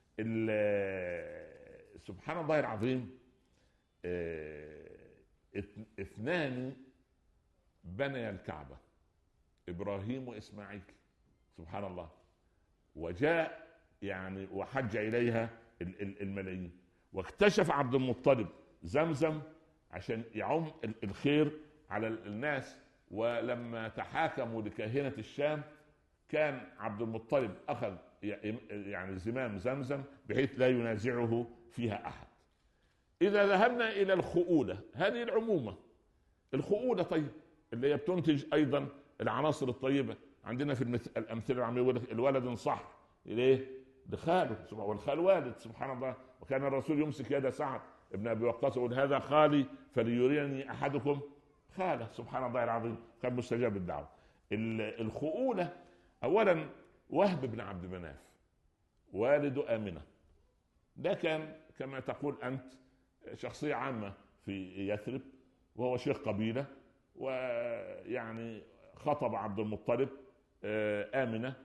S3: سبحان الله العظيم، اثنان بني الكعبه، ابراهيم واسماعيل، سبحان الله، وجاء يعني وحج اليها الملايين، واكتشف عبد المطلب زمزم عشان يعم الخير على الناس. ولما تحاكموا لكاهنة الشام كان عبد المطلب أخذ يعني زمام زمزم بحيث لا ينازعه فيها أحد. إذا ذهبنا إلى الخؤولة، هذه العمومة الخؤولة طيب اللي هي بتنتج أيضا العناصر الطيبة. عندنا في الأمثلة العامية الولد صح إليه لخاله، والخال والد، سبحان الله. وكان الرسول يمسك يد سعد ابن أبي وقاص يقول هذا خالي فليريني أحدكم خاله، سبحان الله العظيم، كان مستجاب الدعوة. الخؤولة أولا وهب بن عبد مناف والد آمنة، ده كان كما تقول أنت شخصية عامة في يثرب، وهو شيخ قبيلة، ويعني خطب عبد المطلب آمنة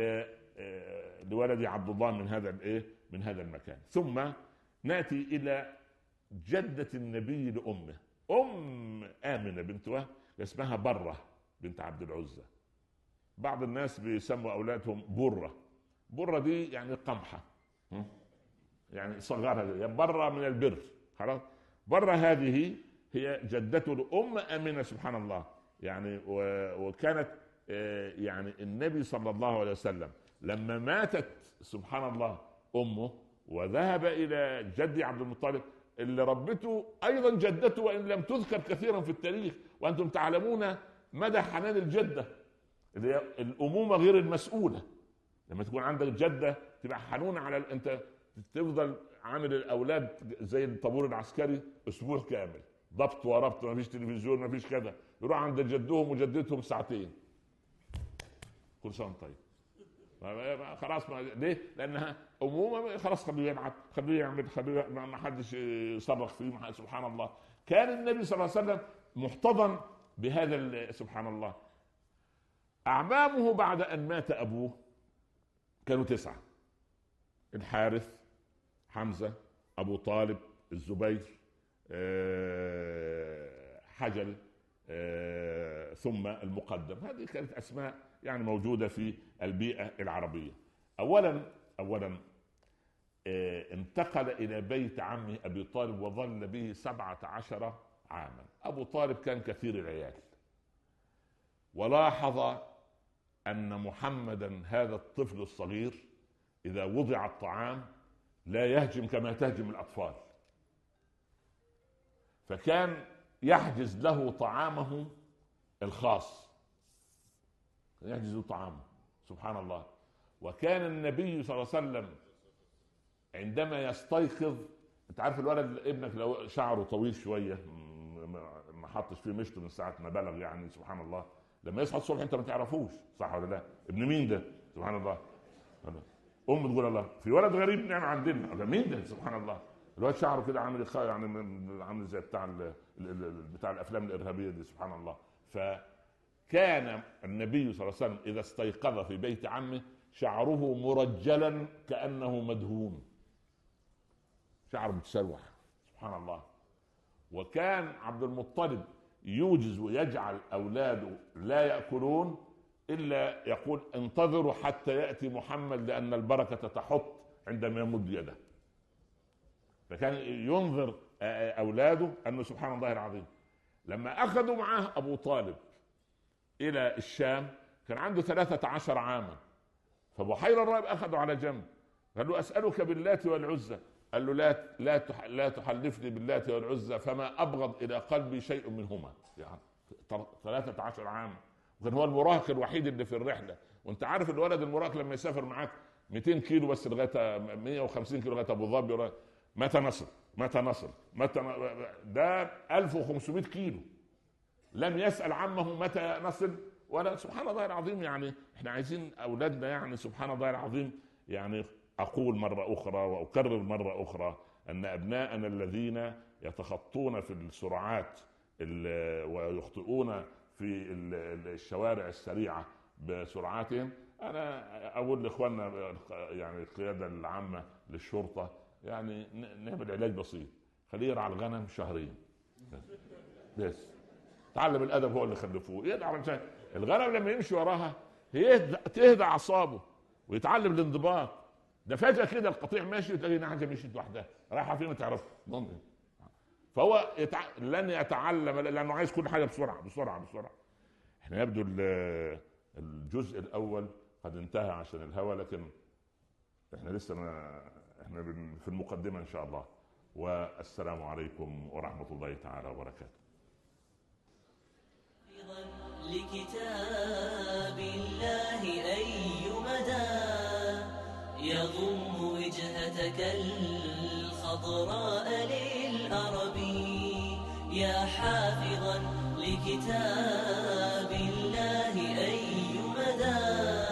S3: لولد عبد الله من هذا الايه من هذا المكان. ثم ناتي الى جدة النبي لامه، ام آمنة بنت وهب اسمها برة بنت عبد العزى. بعض الناس بيسموا اولادهم برة. برة دي يعني قمحة، يعني صغرها، برة من البر، خلاص. برة هذه هي جدته لأم آمنة، سبحان الله يعني. وكانت يعني النبي صلى الله عليه وسلم لما ماتت سبحان الله أمه وذهب إلى جدي عبد المطلب اللي ربته أيضا جدته، وإن لم تذكر كثيرا في التاريخ، وأنتم تعلمون مدى حنان الجدة اللي هي الأمومة غير المسؤولة. لما تكون عندك جدة تبقى حنونة على أنت تفضل عامل الأولاد زي الطابور العسكري أسبوع كامل، ضبط وربط، ما فيش تلفزيون، ما فيش كذا، يروح عند جدهم وجدتهم ساعتين، كل سنة طيب. خلاص ما ليه؟ لأنها أمومة، خلاص خليه يلعب، خليه يعمل، خليه ما حدش يصرخ فيه، سبحان الله. كان النبي صلى الله عليه وسلم محتضن بهذا، سبحان الله. أعمامه بعد أن مات أبوه كانوا تسعة: الحارث، حمزة، أبو طالب، الزبير، حجل، ثم المقدم. هذه كانت أسماء يعني موجودة في البيئة العربية. أولا أولا انتقل إلى بيت عمه أبي طالب وظل به سبعة عشر عاما. أبو طالب كان كثير العيال، ولاحظ أن محمدا هذا الطفل الصغير إذا وضع الطعام لا يهجم كما تهجم الأطفال، فكان يحجز له طعامه الخاص، يحجز له طعامه، سبحان الله. وكان النبي صلى الله عليه وسلم عندما يستيقظ، انت عارف الولد ابنك لو شعره طويل شويه ما حطش فيه مشط من ساعه ما بلغ يعني، سبحان الله، لما يصحى الصبح انت ما تعرفوش، صح ولا لا؟ ابن مين ده؟ سبحان الله. ام تقول الله في ولد غريب نعم عندنا، مين ده؟ سبحان الله. الولد شعره كده عامل يعني عامل زي بتاع بتاع الافلام الارهابيه دي، سبحان الله. فكان النبي صلى الله عليه وسلم اذا استيقظ في بيت عمه شعره مرجلا كانه مدهون، شعر متسرح، سبحان الله. وكان عبد المطلب يوجز ويجعل اولاده لا ياكلون الا يقول انتظروا حتى ياتي محمد لان البركه تحط عندما يمد يده. فكان ينظر اولاده انه سبحان الله العظيم. لما اخذوا معاه ابو طالب الى الشام كان عنده ثلاثة عشر عاما، فبحير الراهب اخذوا على جنب، قال له اسالك باللات والعزى، قال له لا لا لا تحلفني باللات والعزى فما ابغض الى قلبي شيء منهما. يعني ثلاثة عشر عام، وكان هو المراهق الوحيد اللي في الرحله. وانت عارف الولد المراهق لما يسافر معاك مئتين كيلو بس لغايه مئة وخمسين كيلو لغايه ابو ظبي، متى نصل متى نصل متى ن... ده ألف وخمسمائة كيلو، لم يسأل عمه متى نصل ولا، سبحان الله العظيم. يعني احنا عايزين اولادنا يعني سبحان الله العظيم، يعني اقول مرة اخرى واكرر مرة اخرى أن أبناءنا الذين يتخطون في السرعات ويخطئون في الشوارع السريعة بسرعاتهم، أنا أقول لإخواننا يعني القيادة العامة للشرطة يعني نعمل علاج بسيط، خليه يرعى الغنم شهرين بس، تعلم الأدب هو اللي خلفوه يدعم. الغنم لما يمشي وراها تهدى أعصابه ويتعلم الانضباط. ده فجأة كده القطيع ماشي وتلاقي نعجة مشيت لوحدها رايحة فين ما تعرفش، ممكن. فهو يتع... لن يتعلم لأنه عايز كل حاجة بسرعة بسرعة بسرعة. احنا يبدو الجزء الأول قد انتهى عشان الهوى، لكن احنا لسه ما احنا في المقدمة إن شاء الله. والسلام عليكم ورحمة الله تعالى وبركاته.
S1: لكتاب الله أي مدى يضم وجهتك الخضراء للأرب، يا حافظا لكتاب الله أي مدى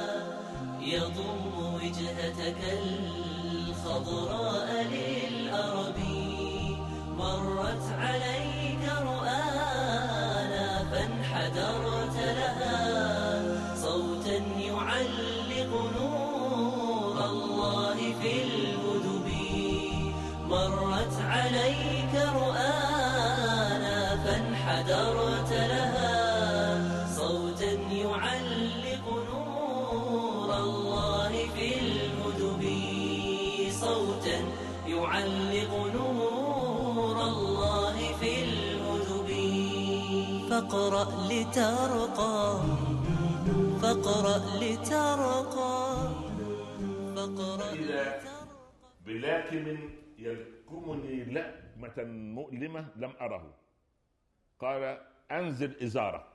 S1: يضم وجهتك الخضراء للأرب، مرت عليك رؤانا فانحدرت لها صوتا يعلق نور الله في الهدب، مرت عليك رؤانا فانحدرت لها صوتا يعلق نور الله في الهدب، صوتا يعلق نور الله في الهدب. فاقرأ لترقى فاقرأ لترقى فاقرأ لترقى.
S3: بلاكم يلكمني لأمة مؤلمة لم أره، قال أنزل إزارك.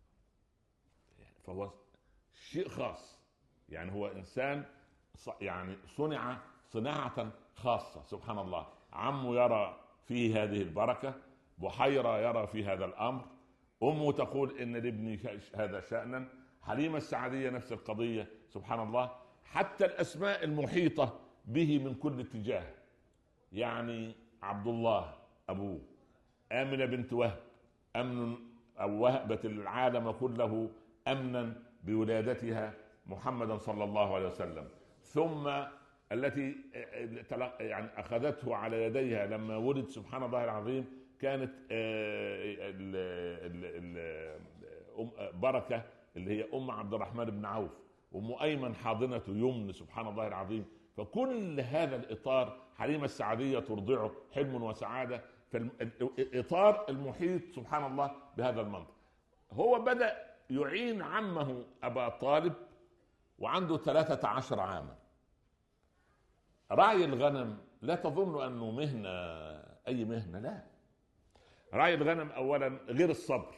S3: فهو شيء خاص، يعني هو إنسان يعني صنع صناعة خاصة سبحان الله. عمه يرى فيه هذه البركة، بحيرة يرى في هذا الأمر، أمه تقول إن لابني هذا شأنا، حليمة السعدية نفس القضية سبحان الله. حتى الأسماء المحيطة به من كل اتجاه، يعني عبد الله أبوه، آمنة بنت وهب أمن أو وهبت العالم كله أمنا بولادتها محمدا صلى الله عليه وسلم، ثم التي يعني أخذته على يديها لما ولد سبحان الله العظيم كانت بركة اللي هي أم عبد الرحمن بن عوف، وأم أيمن حاضنة يمن سبحان الله العظيم. فكل هذا الإطار حليمة السعدية ترضعه حلم وسعادة، فالإطار المحيط سبحان الله بهذا المنطق. هو بدأ يعين عمه أبا طالب وعنده ثلاثة عشر عاما. رعي الغنم لا تظن أنه مهنة أي مهنة، لا. رعي الغنم أولا غير الصبر،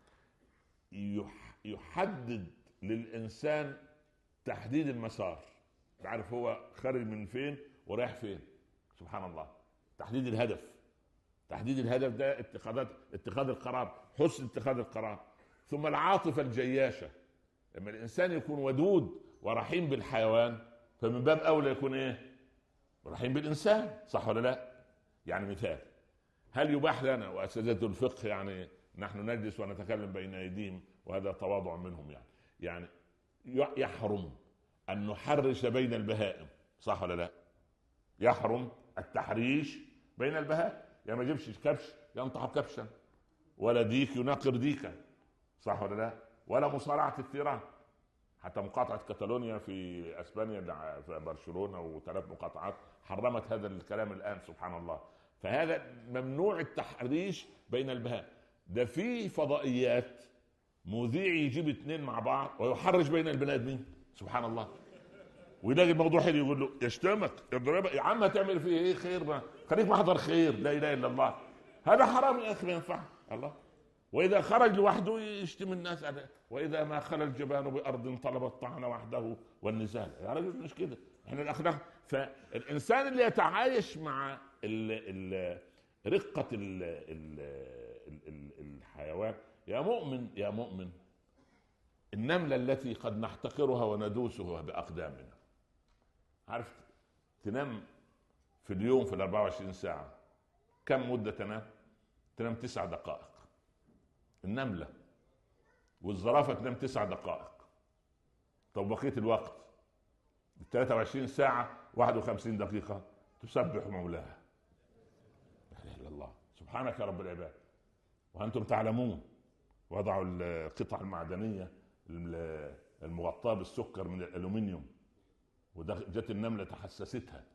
S3: يحدد للإنسان تحديد المسار، تعرف هو خارج من فين ورايح فين سبحان الله. تحديد الهدف، تحديد الهدف ده اتخاذ اتخاذ القرار، حسن اتخاذ القرار. ثم العاطفة الجياشة، لما الإنسان يكون ودود ورحيم بالحيوان فمن باب أولى يكون إيه؟ رحيم بالإنسان، صح ولا لا؟ يعني مثال، هل يباح لنا وأساتذة الفقه يعني نحن نجلس ونتكلم بين أيديهم وهذا تواضع منهم، يعني يعني يحرم أن نحرش بين البهائم، صح ولا لا؟ يحرم التحريش بين البهائم، يعني ما يجيبش كبش ينطح كبشا، ولا ديك يناقر ديكا، صح ولا لا؟ ولا مصارعة الثيران. حتى مقاطعة كاتالونيا في اسبانيا في برشلونة وثلاث مقاطعات حرمت هذا الكلام الآن سبحان الله. فهذا ممنوع التحريش بين البهائم. ده في فضائيات مذيع يجيب اثنين مع بعض ويحرش بين البني ادمين سبحان الله، ويلاقي الموضوع حلو يقول له يشتمك يضربك، يا عم هتعمل فيه ايه؟ خير ما خليك محضر خير، لا اله الا الله. هذا حرام يا اخي، ما ينفع الله. واذا خرج لوحده يشتم الناس، واذا ما خلى الجبان بارض طلب الطعن وحده والنزال. يا راجل مش كده، احنا الاخلاق. فالانسان اللي يتعايش مع ال ال رقه ال ال ال الحيوان، يا مؤمن يا مؤمن، النملة التي قد نحتقرها وندوسها بأقدامنا، عارف تنام في اليوم في الأربعة وعشرين ساعة كم مدة تنام؟ تنام تسع دقائق النملة، والزرافة تنام تسع دقائق. طب بقية الوقت ثلاثة وعشرين ساعة واحد وخمسين دقيقة تسبح مولاها. لا اله الا الله، سبحانك يا رب العباد. وانتم تعلمون وضعوا القطع المعدنية المغطاة بالسكر من الألومنيوم، وجت النملة تحسستها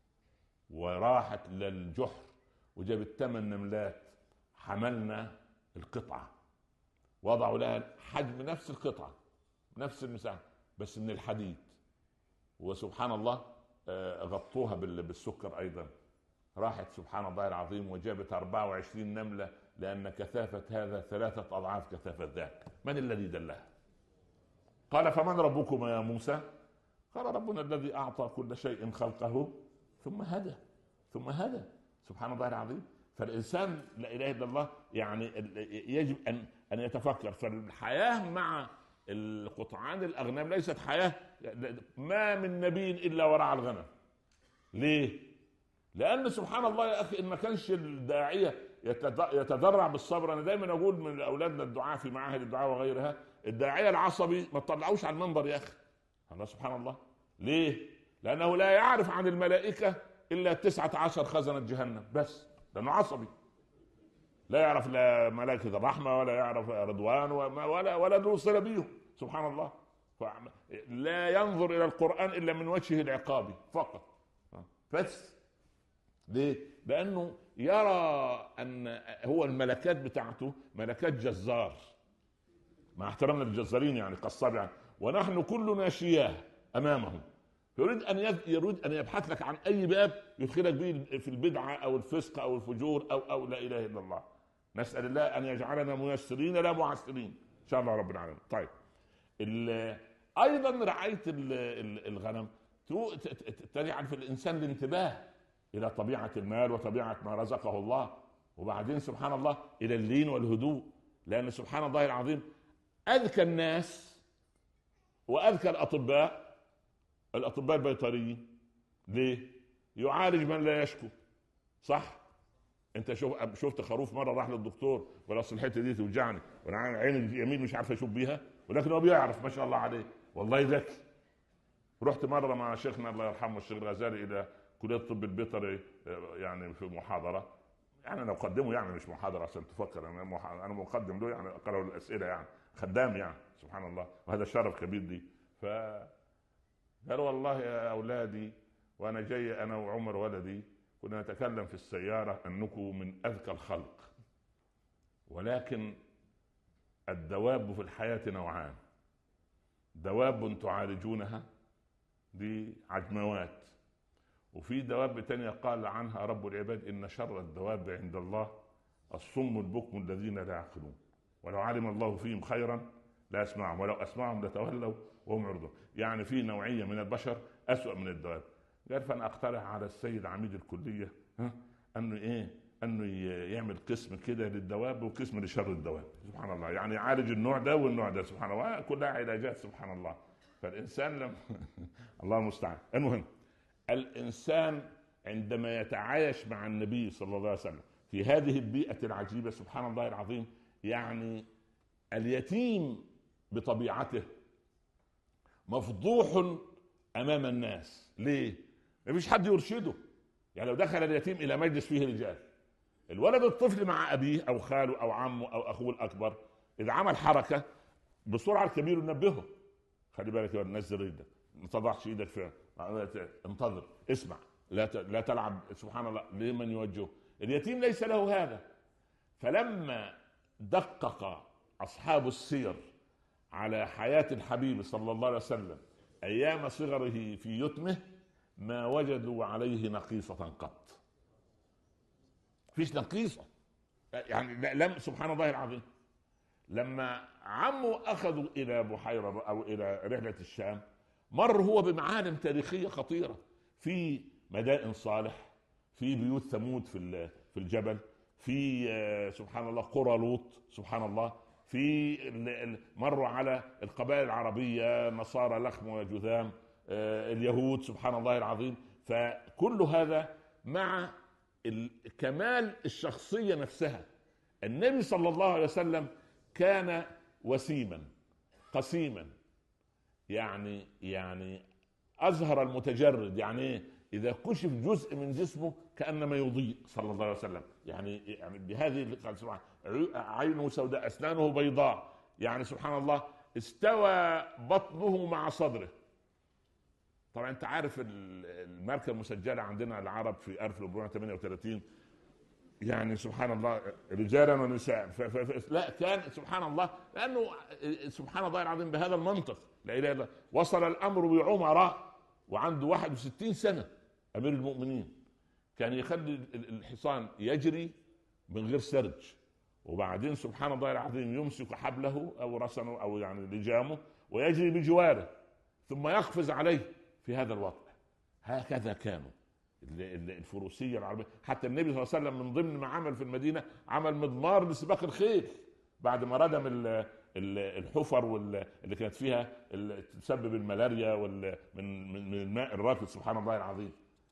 S3: وراحت للجحر وجابت ثمان نملات حملنا القطعة، وضعوا لها حجم نفس القطعة نفس المساحة بس من الحديد، وسبحان الله غطوها بالسكر أيضا. راحت سبحان الله العظيم وجابت أربعة وعشرين نملة، لأن كثافة هذا ثلاثة أضعاف كثافة ذاك. من الذي دلها؟ قال فمن ربكما يا موسى؟ قال ربنا الذي أعطى كل شيء خلقه ثم هدى ثم هدى. سبحان الله العظيم. فالإنسان لا إله إلا الله يعني يجب أن أن يتفكر. فالحياة مع القطعان الأغنام ليست حياة، ما من نبي إلا ورعى الغنم. ليه؟ لأن سبحان الله يا أخي إن ما كانش الداعية يتدرع بالصبر. أنا دايما أقول من أولادنا الدعاء في معاهد الدعاء وغيرها، الداعية العصبي ما تطلعوش على المنبر يا أخي. الله سبحان الله. ليه؟ لأنه لا يعرف عن الملائكة إلا تسعة عشر خزنة جهنم بس، لأنه عصبي. لا يعرف لا ملائكة الرحمة ولا يعرف رضوان ولا ولا له صلة بهم. سبحان الله. لا ينظر إلى القرآن إلا من وجهه العقابي فقط بس. ليه؟ لأنه يرى أن هو الملكات بتاعته ملكات جزار، مع احترامنا للجزارين يعني قصاب يعني، ونحن كلنا شياه أمامهم. يريد أن يريد أن يبحث لك عن أي باب يدخلك به في البدعة أو الفسق أو الفجور أو أو لا إله إلا الله. نسأل الله أن يجعلنا ميسرين لا معسرين إن شاء الله رب العالمين. طيب أيضا رعاية الغنم تجعل في الإنسان الانتباه إلى طبيعة المال وطبيعة ما رزقه الله، وبعدين سبحان الله إلى اللين والهدوء. لأن سبحان الله العظيم أذكى الناس وأذكى الأطباء الأطباء البيطريين. ليه؟ يعالج من لا يشكو. صح؟ أنت شوف شفت خروف مرة راح للدكتور ولا الحتة دي توجعني وأنا عيني اليمين مش عارف أشوف بيها، ولكن هو بيعرف ما شاء الله عليه والله ذكي. رحت مرة مع شيخنا الله يرحمه الشيخ الغزالي إلى كلية الطب البيطري يعني في محاضرة، يعني أنا أقدمه يعني مش محاضرة عشان تفكر أنا أنا مقدم له يعني أقرأ الأسئلة يعني خدام يعني سبحان الله، وهذا شرف كبير لي. ف قال والله يا أولادي وأنا جاي أنا وعمر ولدي كنا نتكلم في السيارة أنكم من أذكى الخلق، ولكن الدواب في الحياة نوعان: دواب تعالجونها دي عجموات، وفي دواب تانية قال عنها رب العباد إن شر الدواب عند الله الصم البكم الذين لا يعقلون ولو علم الله فيهم خيرا لا يسمعهم ولو أسمعهم لتولوا وهم يعرضون. يعني في نوعية من البشر أسوأ من الدواب. قال فأنا أقترح على السيد عميد الكلية أنه إيه أنه يعمل قسم كده للدواب وقسم لشر الدواب. سبحان الله. يعني يعالج النوع ده والنوع ده سبحان الله، كلها علاجات سبحان الله. فالإنسان لم الله المستعان. المهم الإنسان عندما يتعايش مع النبي صلى الله عليه وسلم في هذه البيئة العجيبة سبحان الله العظيم، يعني اليتيم بطبيعته مفضوح أمام الناس. ليه؟ ما فيش حد يرشده. يعني لو دخل اليتيم إلى مجلس فيه رجال، الولد الطفل مع أبيه أو خاله أو عمه أو أخوه الأكبر إذا عمل حركة بسرعة الكبير ينبهه، خلي بالك يا نزل ايدك، ما تضعش ايدك فيها، انتظر، اسمع، لا لا تلعب. سبحان الله. لمن يوجهه؟ اليتيم ليس له هذا. فلما دقق أصحاب السير على حياة الحبيب صلى الله عليه وسلم أيام صغره في يتمه ما وجدوا عليه نقيصة قط. فيش نقيصة يعني لم سبحان الله العظيم. لما عمه أخذوا إلى بحيرة أو إلى رحلة الشام مر هو بمعالم تاريخية خطيرة، في مدائن صالح، في بيوت ثمود في في الجبل، في سبحان الله قرى لوط سبحان الله، في مروا على القبائل العربية نصارى لخم وجذام، اليهود سبحان الله العظيم. فكل هذا مع كمال الشخصية نفسها. النبي صلى الله عليه وسلم كان وسيما قسيما، يعني يعني أزهر المتجرد، يعني إذا كشف جزء من جسمه كأنما يضيء صلى الله عليه وسلم، يعني يعني بهذه عينه سوداء أسنانه بيضاء، يعني سبحان الله استوى بطنه مع صدره. طبعا انت عارف الماركه المسجله عندنا العرب في ألف وأربعمائة وثمانية وثلاثين، يعني سبحان الله رجالا ونساء، لا كان سبحان الله، لانه سبحان الله العظيم بهذا المنطق لا اله الا الله. وصل الامر بعمر وعنده واحد وستين سنه امير المؤمنين، كان يخلي الحصان يجري من غير سرج، وبعدين سبحان الله العظيم يمسك حبله او رسنه او يعني لجامه ويجري بجواره ثم يقفز عليه في هذا الوضع. هكذا كانوا الفروسيه العربيه. حتى النبي صلى الله عليه وسلم من ضمن ما عمل في المدينه عمل مضمار لسباق الخيل بعد ما ردم الحفر اللي كانت فيها تسبب الملاريا من من الماء الراكد سبحان الله العظيم.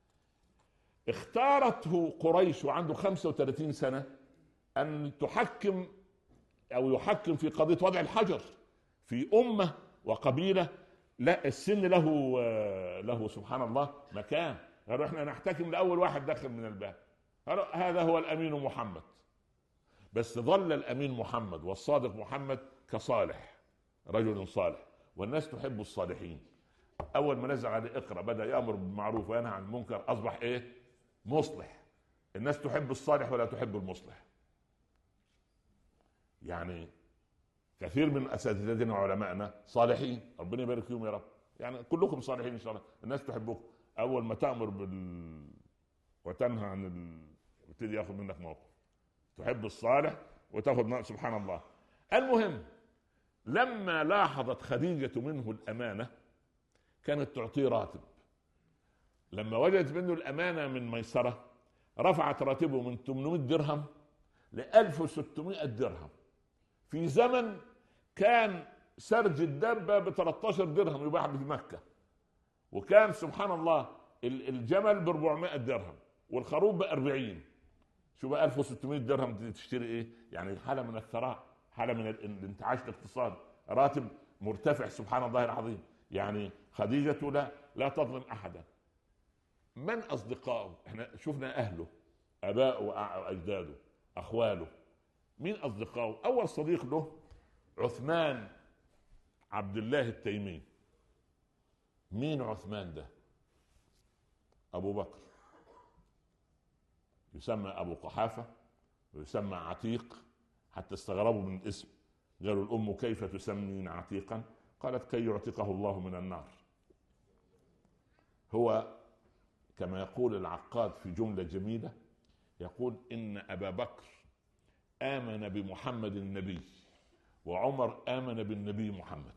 S3: اختارته قريش وعنده خمسة وثلاثين سنه ان تحكم او يحكم في قضيه وضع الحجر في امه وقبيله. لا السن له له سبحان الله مكان. قالوا احنا نحتكم لاول واحد دخل من الباب، هذا هو الامين محمد. بس ظل الامين محمد والصادق محمد كصالح، رجل صالح، والناس تحب الصالحين. اول ما نزل عليه اقرا بدا يامر بالمعروف وينهى عن المنكر، اصبح ايه؟ مصلح. الناس تحب الصالح ولا تحب المصلح. يعني كثير من اساتذتنا وعلمائنا صالحين، ربنا يبارك فيهم يا رب، يعني كلكم صالحين ان شاء الله، الناس تحبكم. اول ما تامر بال وتنهى عن ال... وتبتدي ياخذ منك موقف. تحب الصالح وتاخذ سبحان الله. المهم لما لاحظت خديجة منه الامانة كانت تعطيه راتب. لما وجدت منه الامانة من ميسرة رفعت راتبه من ثمانمائة درهم ل ألف وستمائة درهم، في زمن كان سرج الدابة ب ثلاثة عشر درهم يباع في مكة، وكان سبحان الله الجمل ب أربعمائة درهم والخروف ب أربعين. شو بقى ألف وستمائة درهم تشتري ايه؟ يعني حالة من الثراء، حالة من الانتعاش الاقتصادي، راتب مرتفع سبحان الله العظيم. يعني خديجة لا لا تظلم احدا. من اصدقائه؟ احنا شفنا اهله، اباءه واجداده، اخواله. مين اصدقائه؟ اول صديق له عثمان عبد الله التيمي. مين عثمان ده؟ ابو بكر، يسمى ابو قحافه ويسمى عتيق، حتى استغربوا من الاسم، قالوا الام كيف تسمين عتيقا؟ قالت كي يعتقه الله من النار. هو كما يقول العقاد في جمله جميله، يقول ان ابا بكر آمن بمحمد النبي وعمر آمن بالنبي محمد،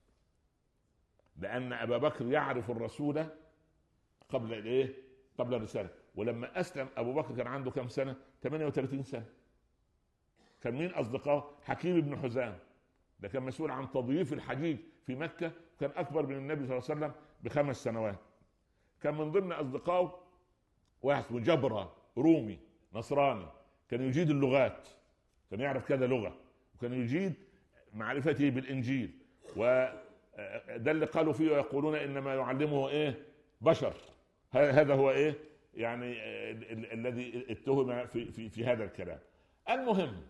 S3: لأن أبا بكر يعرف الرسول قبل الإيه؟ قبل الرسالة. ولما أسلم أبو بكر كان عنده كم سنة؟ ثمانية وثلاثين سنة. كان مين أصدقائه؟ حكيم بن حزام، ده كان مسؤول عن تضييف الحجيج في مكة، كان أكبر من النبي صلى الله عليه وسلم بخمس سنوات. كان من ضمن أصدقائه واحد اسمه جبرة، رومي نصراني، كان يجيد اللغات، كان يعرف كذا لغة، وكان يجيد معرفته بالإنجيل. وده اللي قالوا فيه ويقولون إنما يعلمه إيه؟ بشر. هذا هو إيه؟ يعني الذي اتهم في, في, في هذا الكلام. المهم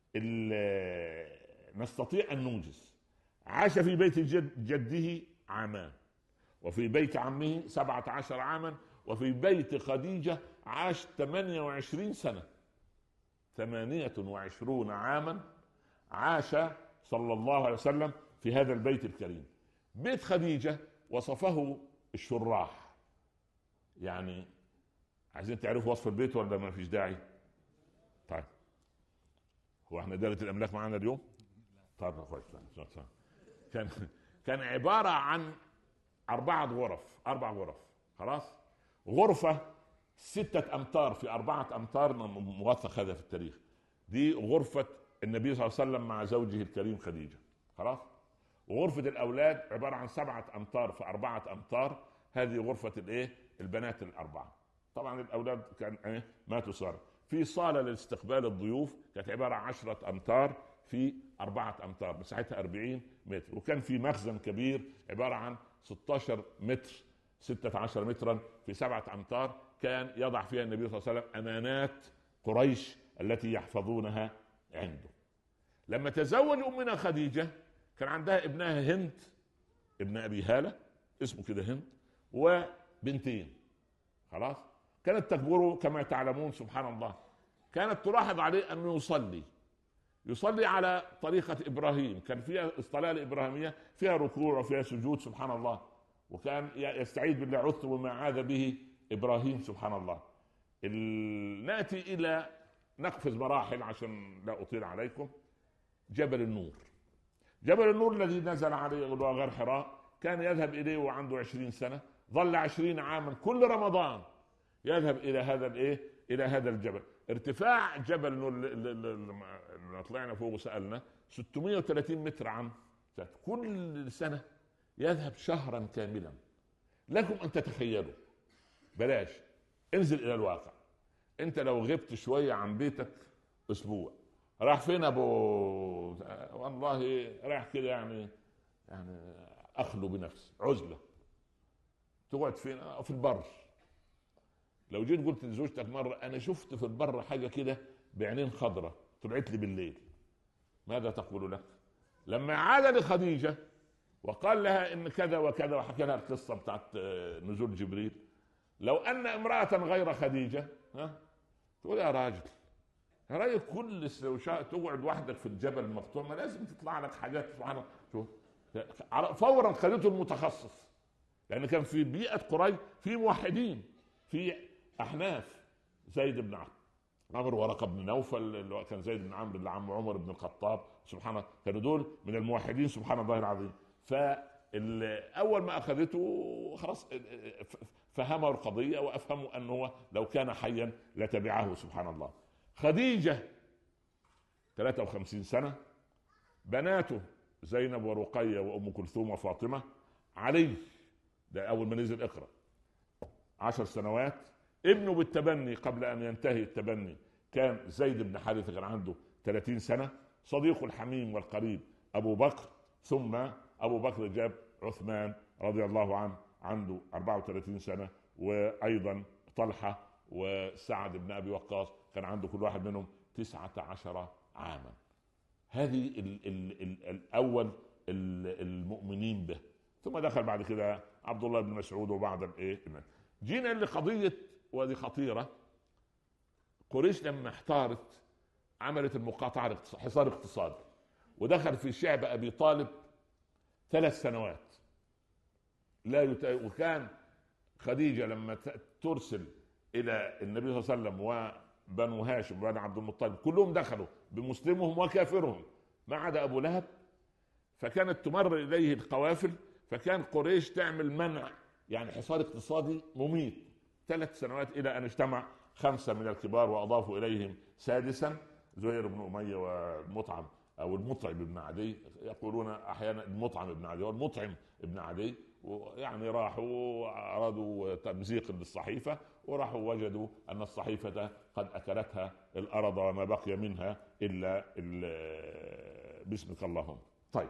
S3: نستطيع أن نوجز. عاش في بيت جد جده عامان، وفي بيت عمه سبعة عشر عاما، وفي بيت خديجة عاش ثمانية وعشرين سنة. ثمانية وعشرون عاما عاش صلى الله عليه وسلم في هذا البيت الكريم. بيت خديجة وصفه الشراح. يعني عايزين تعرفوا وصف البيت ولا ما فيش داعي؟ طيب هو احنا دائرة الأملاك معنا اليوم؟ طيب كويس. كان كان عبارة عن أربعة غرف، أربع غرف خلاص. غرفة ستة أمتار في أربعة أمتار، موثق هذا في التاريخ، دي غرفة النبي صلى الله عليه وسلم مع زوجه الكريم خديجة خلاص. وغرفة الأولاد عبارة عن سبعة أمتار في أربعة أمتار، هذه غرفة الإيه؟ البنات الأربعة طبعا الاولاد كان ايه ماتوا صار في صاله لاستقبال الضيوف، كانت عباره عن عشرة امتار في أربعة امتار، مساحتها أربعين متر، وكان في مخزن كبير عباره عن ستة عشر متر، ستة عشر مترا في سبعة امتار، كان يضع فيها النبي صلى الله عليه وسلم امانات قريش التي يحفظونها عنده. لما تزوج امنا خديجه كان عندها ابنها هند ابن ابي هاله، اسمه كده هند، وبنتين. خلاص كانت تكبره كما تعلمون سبحان الله، كانت تلاحظ عليه انه يصلي يصلي على طريقه ابراهيم، كان فيها الصلاه الابراهيميه فيها ركوع وفيها سجود سبحان الله، وكان يستعيذ بالله عث وما عاذ به ابراهيم سبحان الله. ناتي الى نقفز مراحل عشان لا اطيل عليكم. جبل النور، جبل النور الذي نزل عليه غار حراء، كان يذهب اليه وعنده عشرين سنه، ظل عشرين عاما كل رمضان يذهب الى هذا الايه الى هذا الجبل. ارتفاع جبل النور اللي طلعنا فوق وسالنا ستمائة وثلاثين متر عام، كل سنه يذهب شهرا كاملا. لكم ان تتخيلوا، بلاش انزل الى الواقع، انت لو غبت شويه عن بيتك اسبوع، راح فين ابو؟ والله راح كده يعني يعني اخلو بنفسي، عزله. تقعد فين؟ في البر. لو جيت قلت لزوجتك مره انا شفت في البر حاجه كده بعينين خضراء طلعت لي بالليل، ماذا تقول لك؟ لما عاد لخديجه وقال لها ان كذا وكذا وحكى لها القصه بتاعت نزول جبريل، لو ان امراه غير خديجه ها تقول يا راجل يا راجل كل تقعد وحدك في الجبل المقطوع ما لازم تطلع لك حاجات سبحان الله. فورا خدته المتخصص، لان كان في بيئه قريش في موحدين، في احناف، زيد بن عمرو ورقه بن نوفل اللي كان زيد بن عمرو اللي عم عمر بن الخطاب سبحان الله، كانوا دول من الموحدين سبحان الله العظيم. فاول ما اخذته خلاص فهموا القضيه وافهموا انه لو كان حيا لتبعه سبحان الله. خديجه ثلاثة وخمسين سنه، بناته زينب ورقيه وام كلثوم وفاطمه، علي ده اول ما نزل اقرا عشر سنوات، ابنه بالتبني قبل ان ينتهي التبني كان زيد بن حارثه كان عنده ثلاثين سنه، صديقه الحميم والقريب ابو بكر، ثم ابو بكر جاب عثمان رضي الله عنه عنده أربعة وثلاثين سنه، وايضا طلحه وسعد بن ابي وقاص كان عنده كل واحد منهم تسعة عشر عاما. هذه ال ال ال الاول المؤمنين به، ثم دخل بعد كده عبد الله بن مسعود وبعض الايه. جينا لقضيه ودي خطيره، قريش لما احتارت عملت المقاطعه حصار اقتصادي، ودخل في شعب ابي طالب ثلاث سنوات لا يت... وكان خديجه لما ترسل الى النبي صلى الله عليه وسلم وبنو هاشم وبنو عبد المطلب كلهم دخلوا بمسلمهم وكافرهم ما عدا ابو لهب، فكانت تمر اليه القوافل، فكان قريش تعمل منع يعني حصار اقتصادي مميت ثلاث سنوات، الى ان اجتمع خمسه من الكبار واضافوا اليهم سادسا زهير بن اميه والمطعم او المطعم بن عدي، يقولون احيانا المطعم بن عدي والمطعم بن عدي، ويعني راحوا ارادوا تمزيق للصحيفه، وراحوا وجدوا ان الصحيفه قد اكلتها الارض وما بقي منها الا باسمك اللهم. طيب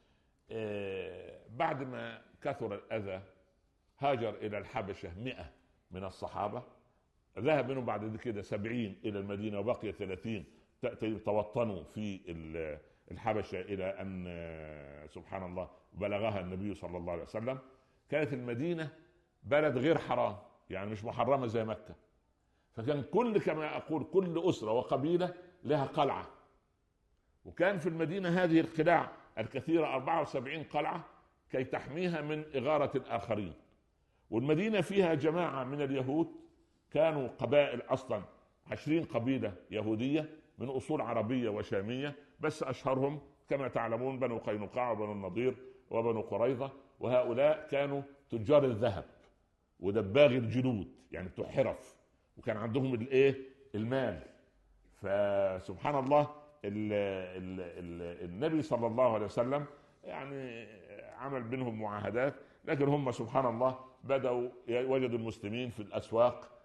S3: آه بعد ما كثر الاذى هاجر الى الحبشه مئة من الصحابه، ذهب منهم بعد كده سبعين الى المدينه وبقي ثلاثين توطنوا في الحبشه الى ان سبحان الله بلغها النبي صلى الله عليه وسلم. كانت المدينه بلد غير حرام يعني مش محرمه زي مكه، فكان كل كما اقول كل اسره وقبيله لها قلعه، وكان في المدينه هذه القلاع الكثيره أربعة وسبعين قلعه كي تحميها من اغاره الاخرين. والمدينه فيها جماعه من اليهود كانوا قبائل اصلا عشرين قبيله يهوديه من اصول عربيه وشاميه، بس اشهرهم كما تعلمون بنو قينقاع وبنو النضير وبنو قريظه، وهؤلاء كانوا تجار الذهب ودباغي الجلود يعني بتوع حرف، وكان عندهم الايه المال. فسبحان الله ال ال ال النبي صلى الله عليه وسلم يعني عمل بينهم معاهدات، لكن هم سبحان الله بدأوا وجدوا المسلمين في الأسواق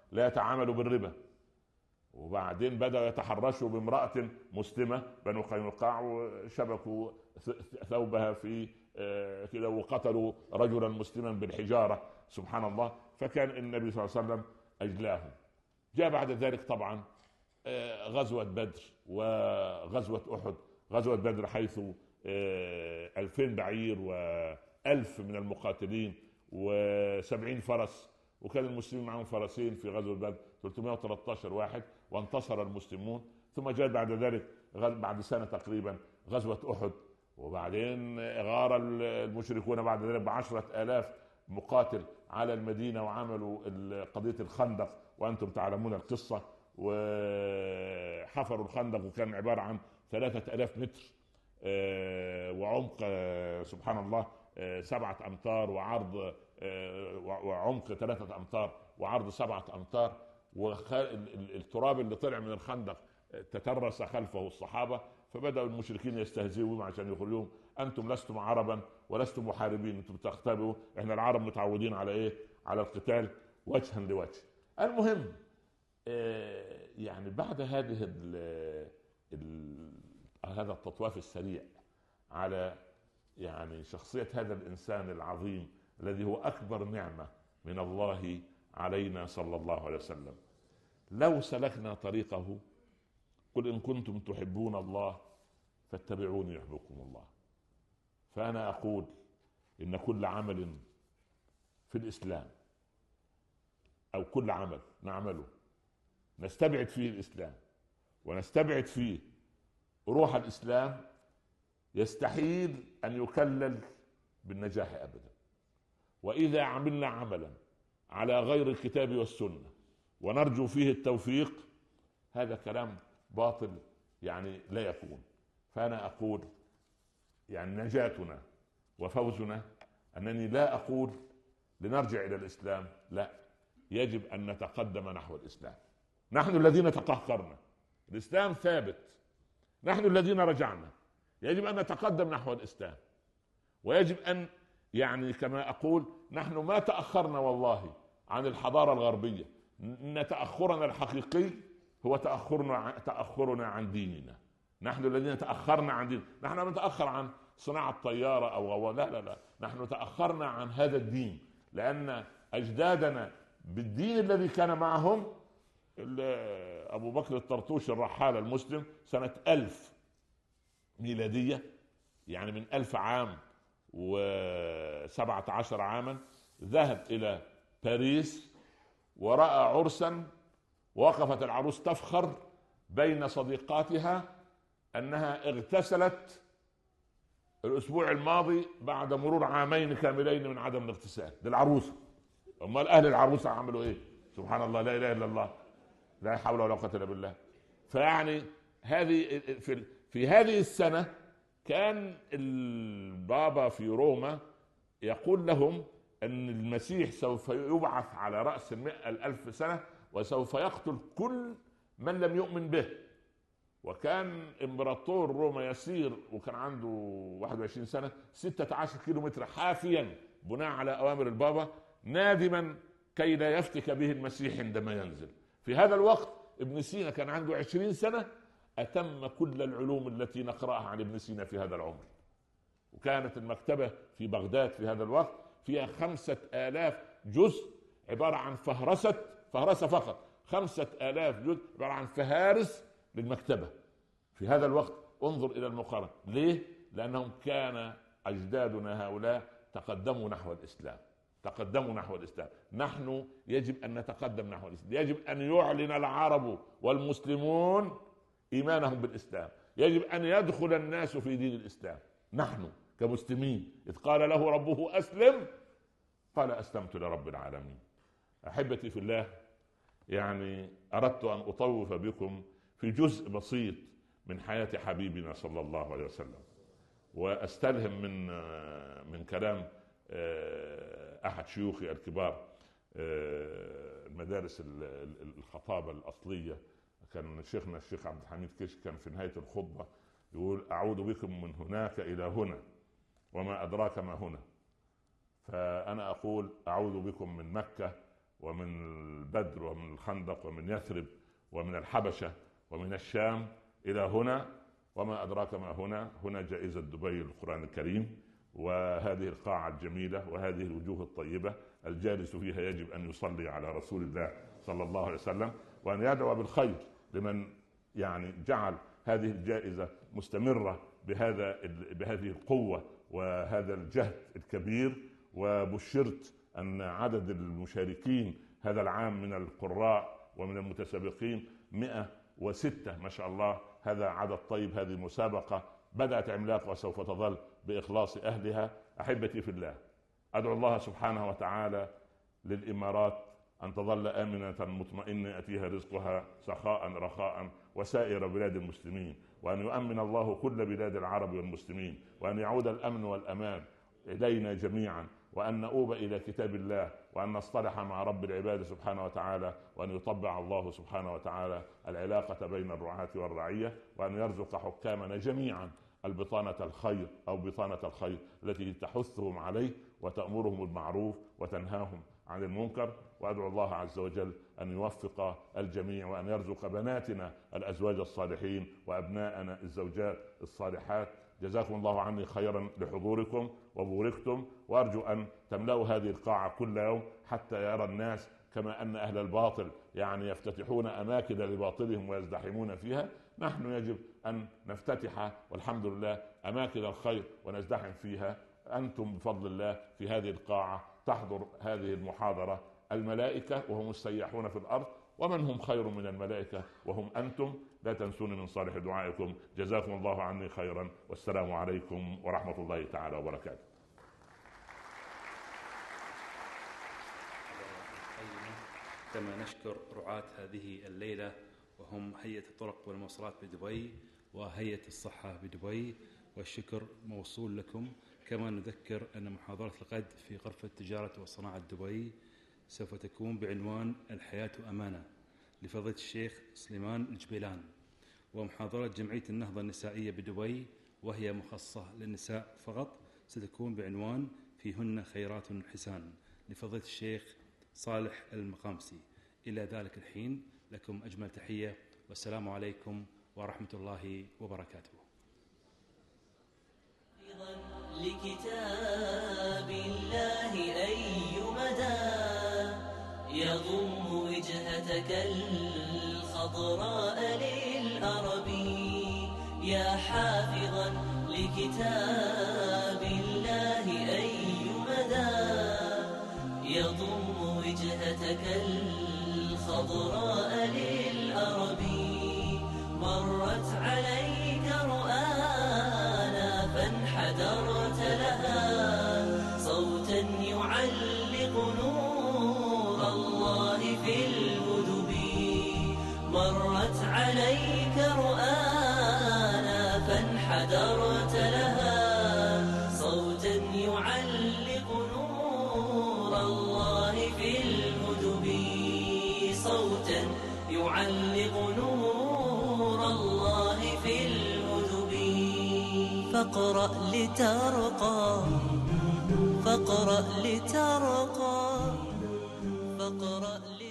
S3: لا يتعاملوا بالربا. وبعدين بدأوا يتحرشوا بامرأة مسلمة بنو قينقاع وشبكوا ثوبها في كده وقتلوا رجلا مسلما بالحجارة، سبحان الله. فكان النبي صلى الله عليه وسلم أجلاهم. جاء بعد ذلك طبعا غزوة بدر وغزوة أحد. غزوة بدر حيث ألفين بعير وألف من المقاتلين وسبعين فرس، وكان المسلمين معهم فرسين في غزوة بدر ثلاثمائة وثلاثة عشر واحد، وانتصر المسلمون. ثم جاء بعد ذلك بعد سنة تقريبا غزوة أحد، وبعدين غار المشركون بعد ذلك بعشرة آلاف مقاتل على المدينة وعملوا قضية الخندق وأنتم تعلمون القصة. وحفروا الخندق وكان عبارة عن ثلاثة آلاف متر وعمق سبحان الله سبعة أمتار وعرض وعمق ثلاثة أمتار وعرض سبعة أمتار. والتراب اللي طلع من الخندق تترس خلفه الصحابة، فبدأوا المشركين يستهزئوا عشان يقولون أنتم لستم عربا ولستم محاربين، أنتم تختبئوا، إحنا العرب متعودين على إيه؟ على القتال وجها لوجه. المهم يعني بعد هذه ال ال هذا التطواف السريع على يعني شخصية هذا الإنسان العظيم الذي هو أكبر نعمة من الله علينا صلى الله عليه وسلم، لو سلكنا طريقه قل إن كنتم تحبون الله فاتبعوني يحببكم الله. فأنا أقول إن كل عمل في الإسلام أو كل عمل نعمله نستبعد فيه الإسلام ونستبعد فيه روح الإسلام يستحيل أن يكلل بالنجاح أبدا. وإذا عملنا عملا على غير الكتاب والسنة ونرجو فيه التوفيق، هذا كلام باطل يعني لا يكون. فأنا أقول يعني نجاتنا وفوزنا أنني لا أقول لنرجع إلى الإسلام، لا، يجب أن نتقدم نحو الإسلام. نحن الذين تقهقرنا، الإسلام ثابت، نحن الذين رجعنا، يجب أن نتقدم نحو الإسلام. ويجب أن يعني كما أقول نحن ما تأخرنا والله عن الحضارة الغربية، إن تأخرنا الحقيقي هو تأخرنا تأخرنا عن ديننا. نحن الذين تأخرنا عن دين، نحن لم نتأخر عن صناعة طيارة أو غوا، لا لا لا، نحن تأخرنا عن هذا الدين لأن أجدادنا بالدين الذي كان معهم. أبو بكر الطرطوش الرحال المسلم سنة ألف ميلادية، يعني من ألف عام وسبعة عشر عاما، ذهب إلى باريس ورأى عرسا، ووقفت العروس تفخر بين صديقاتها أنها اغتسلت الأسبوع الماضي بعد مرور عامين كاملين من عدم الاغتسال. دي العروسة، أمال أهل العروسة عملوا إيه؟ سبحان الله، لا إله إلا الله، لا حول ولا قوة إلا بالله. فيعني هذه في, في هذه السنة كان البابا في روما يقول لهم أن المسيح سوف يبعث على رأس المئة الألف سنة وسوف يقتل كل من لم يؤمن به. وكان إمبراطور روما يسير وكان عنده واحد وعشرين سنة، ستة عشر كيلو متر حافيا بناء على أوامر البابا، نادما كي لا يفتك به المسيح عندما ينزل. في هذا الوقت ابن سينا كان عنده عشرين سنة، أتم كل العلوم التي نقرأها عن ابن سينا في هذا العمر. وكانت المكتبة في بغداد في هذا الوقت فيها خمسة آلاف جزء عبارة عن فهرسة فهرسة فقط، خمسة آلاف جزء عبارة عن فهارس للمكتبة في هذا الوقت. انظر إلى المقارنة. ليه؟ لأنهم كان أجدادنا هؤلاء تقدموا نحو الإسلام، تقدموا نحو الإسلام. نحن يجب أن نتقدم نحو الإسلام، يجب أن يعلن العرب والمسلمون إيمانهم بالإسلام، يجب أن يدخل الناس في دين الإسلام. نحن كمسلمين إذ قال له ربه أسلم قال أسلمت لرب العالمين. أحبتي في الله، يعني أردت أن أطوف بكم في جزء بسيط من حياة حبيبنا صلى الله عليه وسلم، وأستلهم من من كلام أحد شيوخي الكبار المدارس الخطابة الأصلية. كان شيخنا الشيخ عبد الحميد كيش كان في نهاية الخطبة يقول أعود بكم من هناك إلى هنا وما أدراك ما هنا. فأنا أقول أعود بكم من مكة ومن البدر ومن الخندق ومن يثرب ومن الحبشة ومن الشام إلى هنا، وما أدراك ما هنا. هنا جائزة دبي للقرآن الكريم، وهذه القاعة الجميلة وهذه الوجوه الطيبة. الجالس فيها يجب أن يصلي على رسول الله صلى الله عليه وسلم، وأن يدعو بالخير لمن يعني جعل هذه الجائزة مستمرة بهذا بهذه القوة وهذا الجهد الكبير. وبشرت أن عدد المشاركين هذا العام من القراء ومن المتسابقين مئة وستة، ما شاء الله، هذا عدد طيب. هذه مسابقة بدأت عملاق وسوف تظل بإخلاص أهلها. أحبتي في الله، أدعو الله سبحانه وتعالى للإمارات أن تظل آمنة مطمئنة يأتيها رزقها سخاء رخاء، وسائر بلاد المسلمين، وأن يؤمن الله كل بلاد العرب والمسلمين، وأن يعود الأمن والأمان إلينا جميعا، وأن نؤوب إلى كتاب الله، وأن نصطلح مع رب العباد سبحانه وتعالى، وأن يطبع الله سبحانه وتعالى العلاقة بين الرعاة والرعية، وأن يرزق حكامنا جميعا البطانة الخير أو بطانة الخير التي تحثهم عليه وتأمرهم بالمعروف وتنهاهم عن المنكر. وأدعو الله عز وجل أن يوفق الجميع، وأن يرزق بناتنا الأزواج الصالحين وأبناءنا الزوجات الصالحات. جزاكم الله عني خيرا لحضوركم وبوركتم، وأرجو أن تملأوا هذه القاعة كل يوم حتى يرى الناس كما أن أهل الباطل يعني يفتتحون أماكن لباطلهم ويزدحمون فيها، نحن يجب أن نفتتح والحمد لله أماكن الخير ونزدحم فيها. أنتم بفضل الله في هذه القاعة تحضر هذه المحاضرة الملائكة وهم السياحون في الأرض، ومن هم خير من الملائكة وهم أنتم. لا تنسوني من صالح دعائكم. جزاكم الله عني خيرا، والسلام عليكم ورحمة الله تعالى وبركاته.
S2: كما نشكر رعاة هذه الليلة وهم هيئة الطرق والمواصلات بدبي وهيئة الصحة بدبي، والشكر موصول لكم. كما نذكر أن محاضرة الغد في غرفة تجارة وصناعة دبي سوف تكون بعنوان الحياة أمانة لفضيلة الشيخ سليمان الجبيلان، ومحاضرة جمعية النهضة النسائية بدبي وهي مخصصة للنساء فقط ستكون بعنوان فيهن خيرات حسان لفضيلة الشيخ صالح المقامسي. إلى ذلك الحين لكم أجمل تحية، والسلام عليكم ورحمة الله وبركاته.
S1: لكتاب الله أي مدى يضم وجهتك الخضراء للأرب، يا حافظا لكتاب الله أي مدى يضم وجهتك الخضراء للأرب. مرت عليك رؤانا فانحدرت لها صوتا يعلق نور الله في الهدب. مرت عليك رؤانا فانحدرت لها صوتا يعلق نور الله في الهدب. صوتا يعلق نور الله في الهدب. فاقرأ لترقى فاقرأ لترقى فاقرأ لترقى